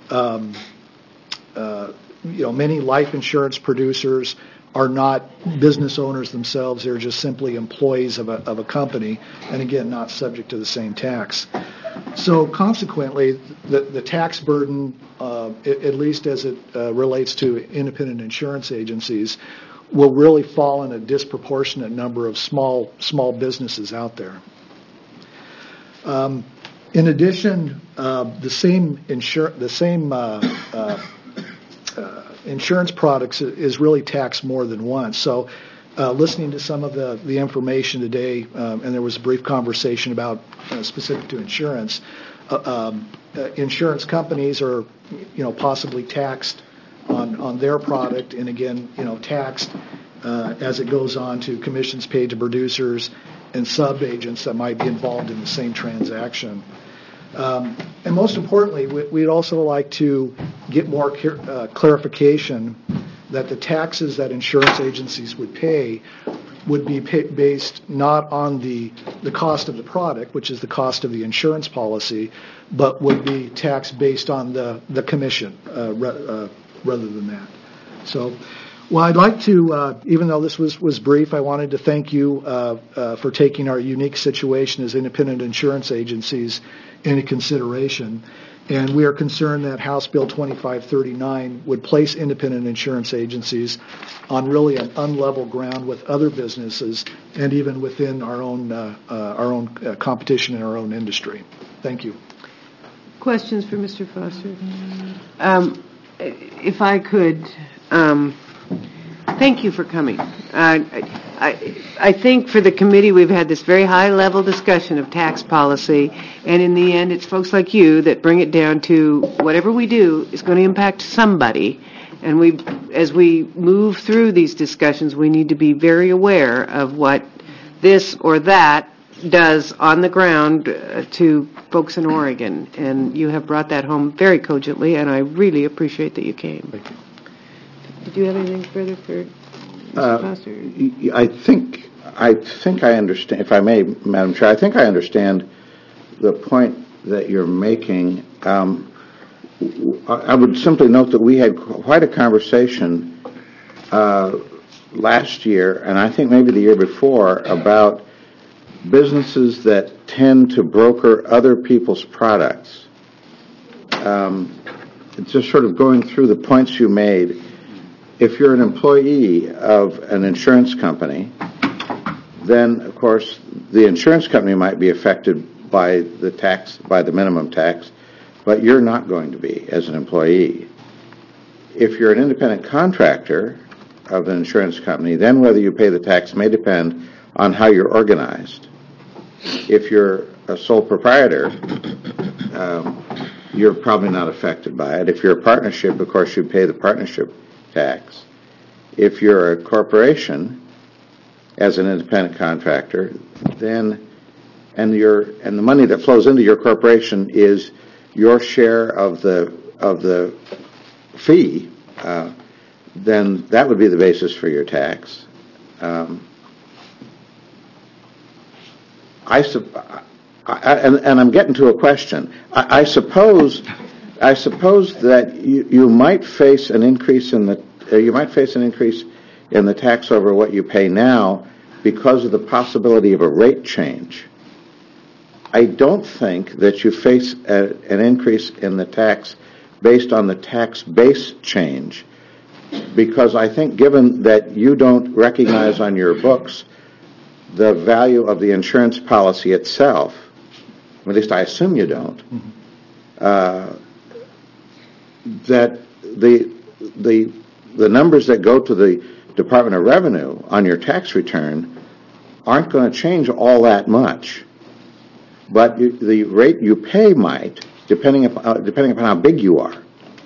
Many life insurance producers are not business owners themselves. They're just simply employees of a company, and again, not subject to the same tax. So consequently, the tax burden, at least as it relates to independent insurance agencies, will really fall on a disproportionate number of small businesses out there. In addition, the same insurance products is really taxed more than once. So listening to some of the information today, and there was a brief conversation about specific to insurance, insurance companies are possibly taxed on their product, and again taxed as it goes on to commissions paid to producers and sub-agents that might be involved in the same transaction. And most importantly, we'd also like to get more clarification that the taxes that insurance agencies would pay would be based not on the cost of the product, which is the cost of the insurance policy, but would be taxed based on the commission rather than that. So Well, I'd like to, even though this was brief, I wanted to thank you for taking our unique situation as independent insurance agencies into consideration. And we are concerned that House Bill 2539 would place independent insurance agencies on really an unlevel ground with other businesses and even within our own competition in our own industry. Thank you. Questions for Mr. Foster? If I could, thank you for coming. I think for the committee we've had this very high-level discussion of tax policy, and in the end it's folks like you that bring it down to whatever we do is going to impact somebody, and as we move through these discussions we need to be very aware of what this or that does on the ground to folks in Oregon, and you have brought that home very cogently, and I really appreciate that you came. Thank you. Did you have anything further for Mr. Foster? I think I understand, if I may, Madam Chair, I think I understand the point that you're making. I would simply note that we had quite a conversation last year, and I think maybe the year before, about businesses that tend to broker other people's products. Just sort of going through the points you made, if you're an employee of an insurance company, then, of course, the insurance company might be affected by the tax, by the minimum tax, but you're not going to be as an employee. If you're an independent contractor of an insurance company, then whether you pay the tax may depend on how you're organized. If you're a sole proprietor, you're probably not affected by it. If you're a partnership, of course, you pay the partnership tax. If you're a corporation, as an independent contractor, then and the money that flows into your corporation is your share of the fee, then that would be the basis for your tax. And I'm getting to a question. I suppose that you might face an increase in the tax over what you pay now because of the possibility of a rate change. I don't think that you face an increase in the tax based on the tax base change, because I think, given that you don't recognize on your books the value of the insurance policy itself, at least I assume you don't, that the numbers that go to the Department of Revenue on your tax return aren't going to change all that much. But the rate you pay might, depending upon how big you are.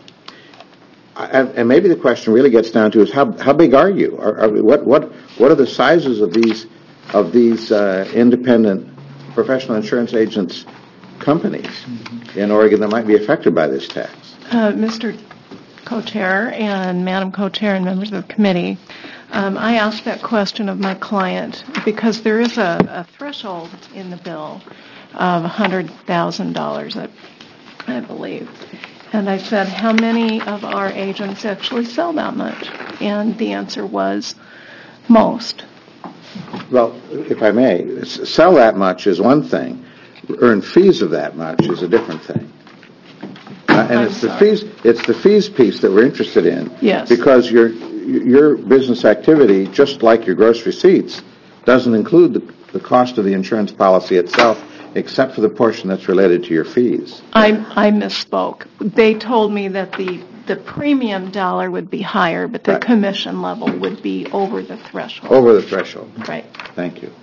And maybe the question really gets down to is how big are you? What are the sizes of these independent professional insurance agents companies in Oregon that might be affected by this tax? Mr. Co-Chair and Madam Co-Chair and members of the committee, I asked that question of my client because there is a threshold in the bill of $100,000, I believe. And I said, how many of our agents actually sell that much? And the answer was, most. Well, if I may, sell that much is one thing. Earn fees of that much is a different thing. And it's the fees piece that we're interested in. Yes. Because your business activity, just like your gross receipts, doesn't include the cost of the insurance policy itself, except for the portion that's related to your fees. I misspoke. They told me that the premium dollar would be higher, but the commission level would be over the threshold. Over the threshold. Right. Thank you.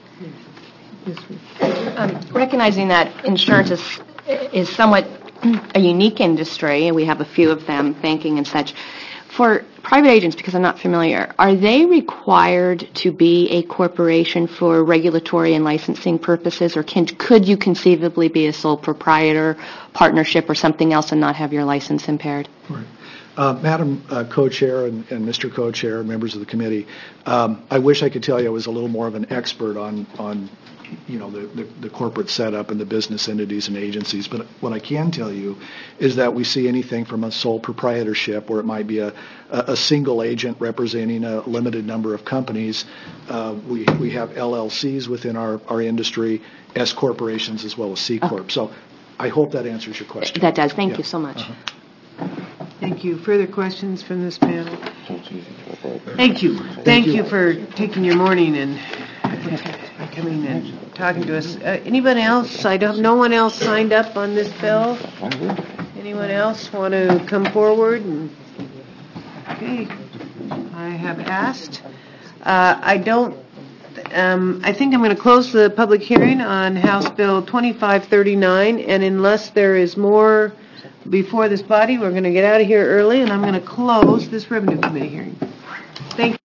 Recognizing that insurance is somewhat a unique industry, and we have a few of them, banking and such. For private agents, because I'm not familiar, are they required to be a corporation for regulatory and licensing purposes, or could you conceivably be a sole proprietor, partnership, or something else and not have your license impaired? Right. Madam Co-Chair and Mr. Co-Chair, members of the committee, I wish I could tell you I was a little more of an expert on the corporate setup and the business entities and agencies. But what I can tell you is that we see anything from a sole proprietorship, where it might be a single agent representing a limited number of companies. We have LLCs within our industry, S corporations as well as C corp. So I hope that answers your question. That does. Thank you so much. Thank you. Further questions from this panel? Thank you. Thank you for taking your morning and coming and talking to us. Anyone else? No one else signed up on this bill. Anyone else want to come forward? Okay. I have asked. I think I'm going to close the public hearing on House Bill 2539, and unless there is more before this body, we're going to get out of here early, and I'm going to close this Revenue Committee hearing. Thank you.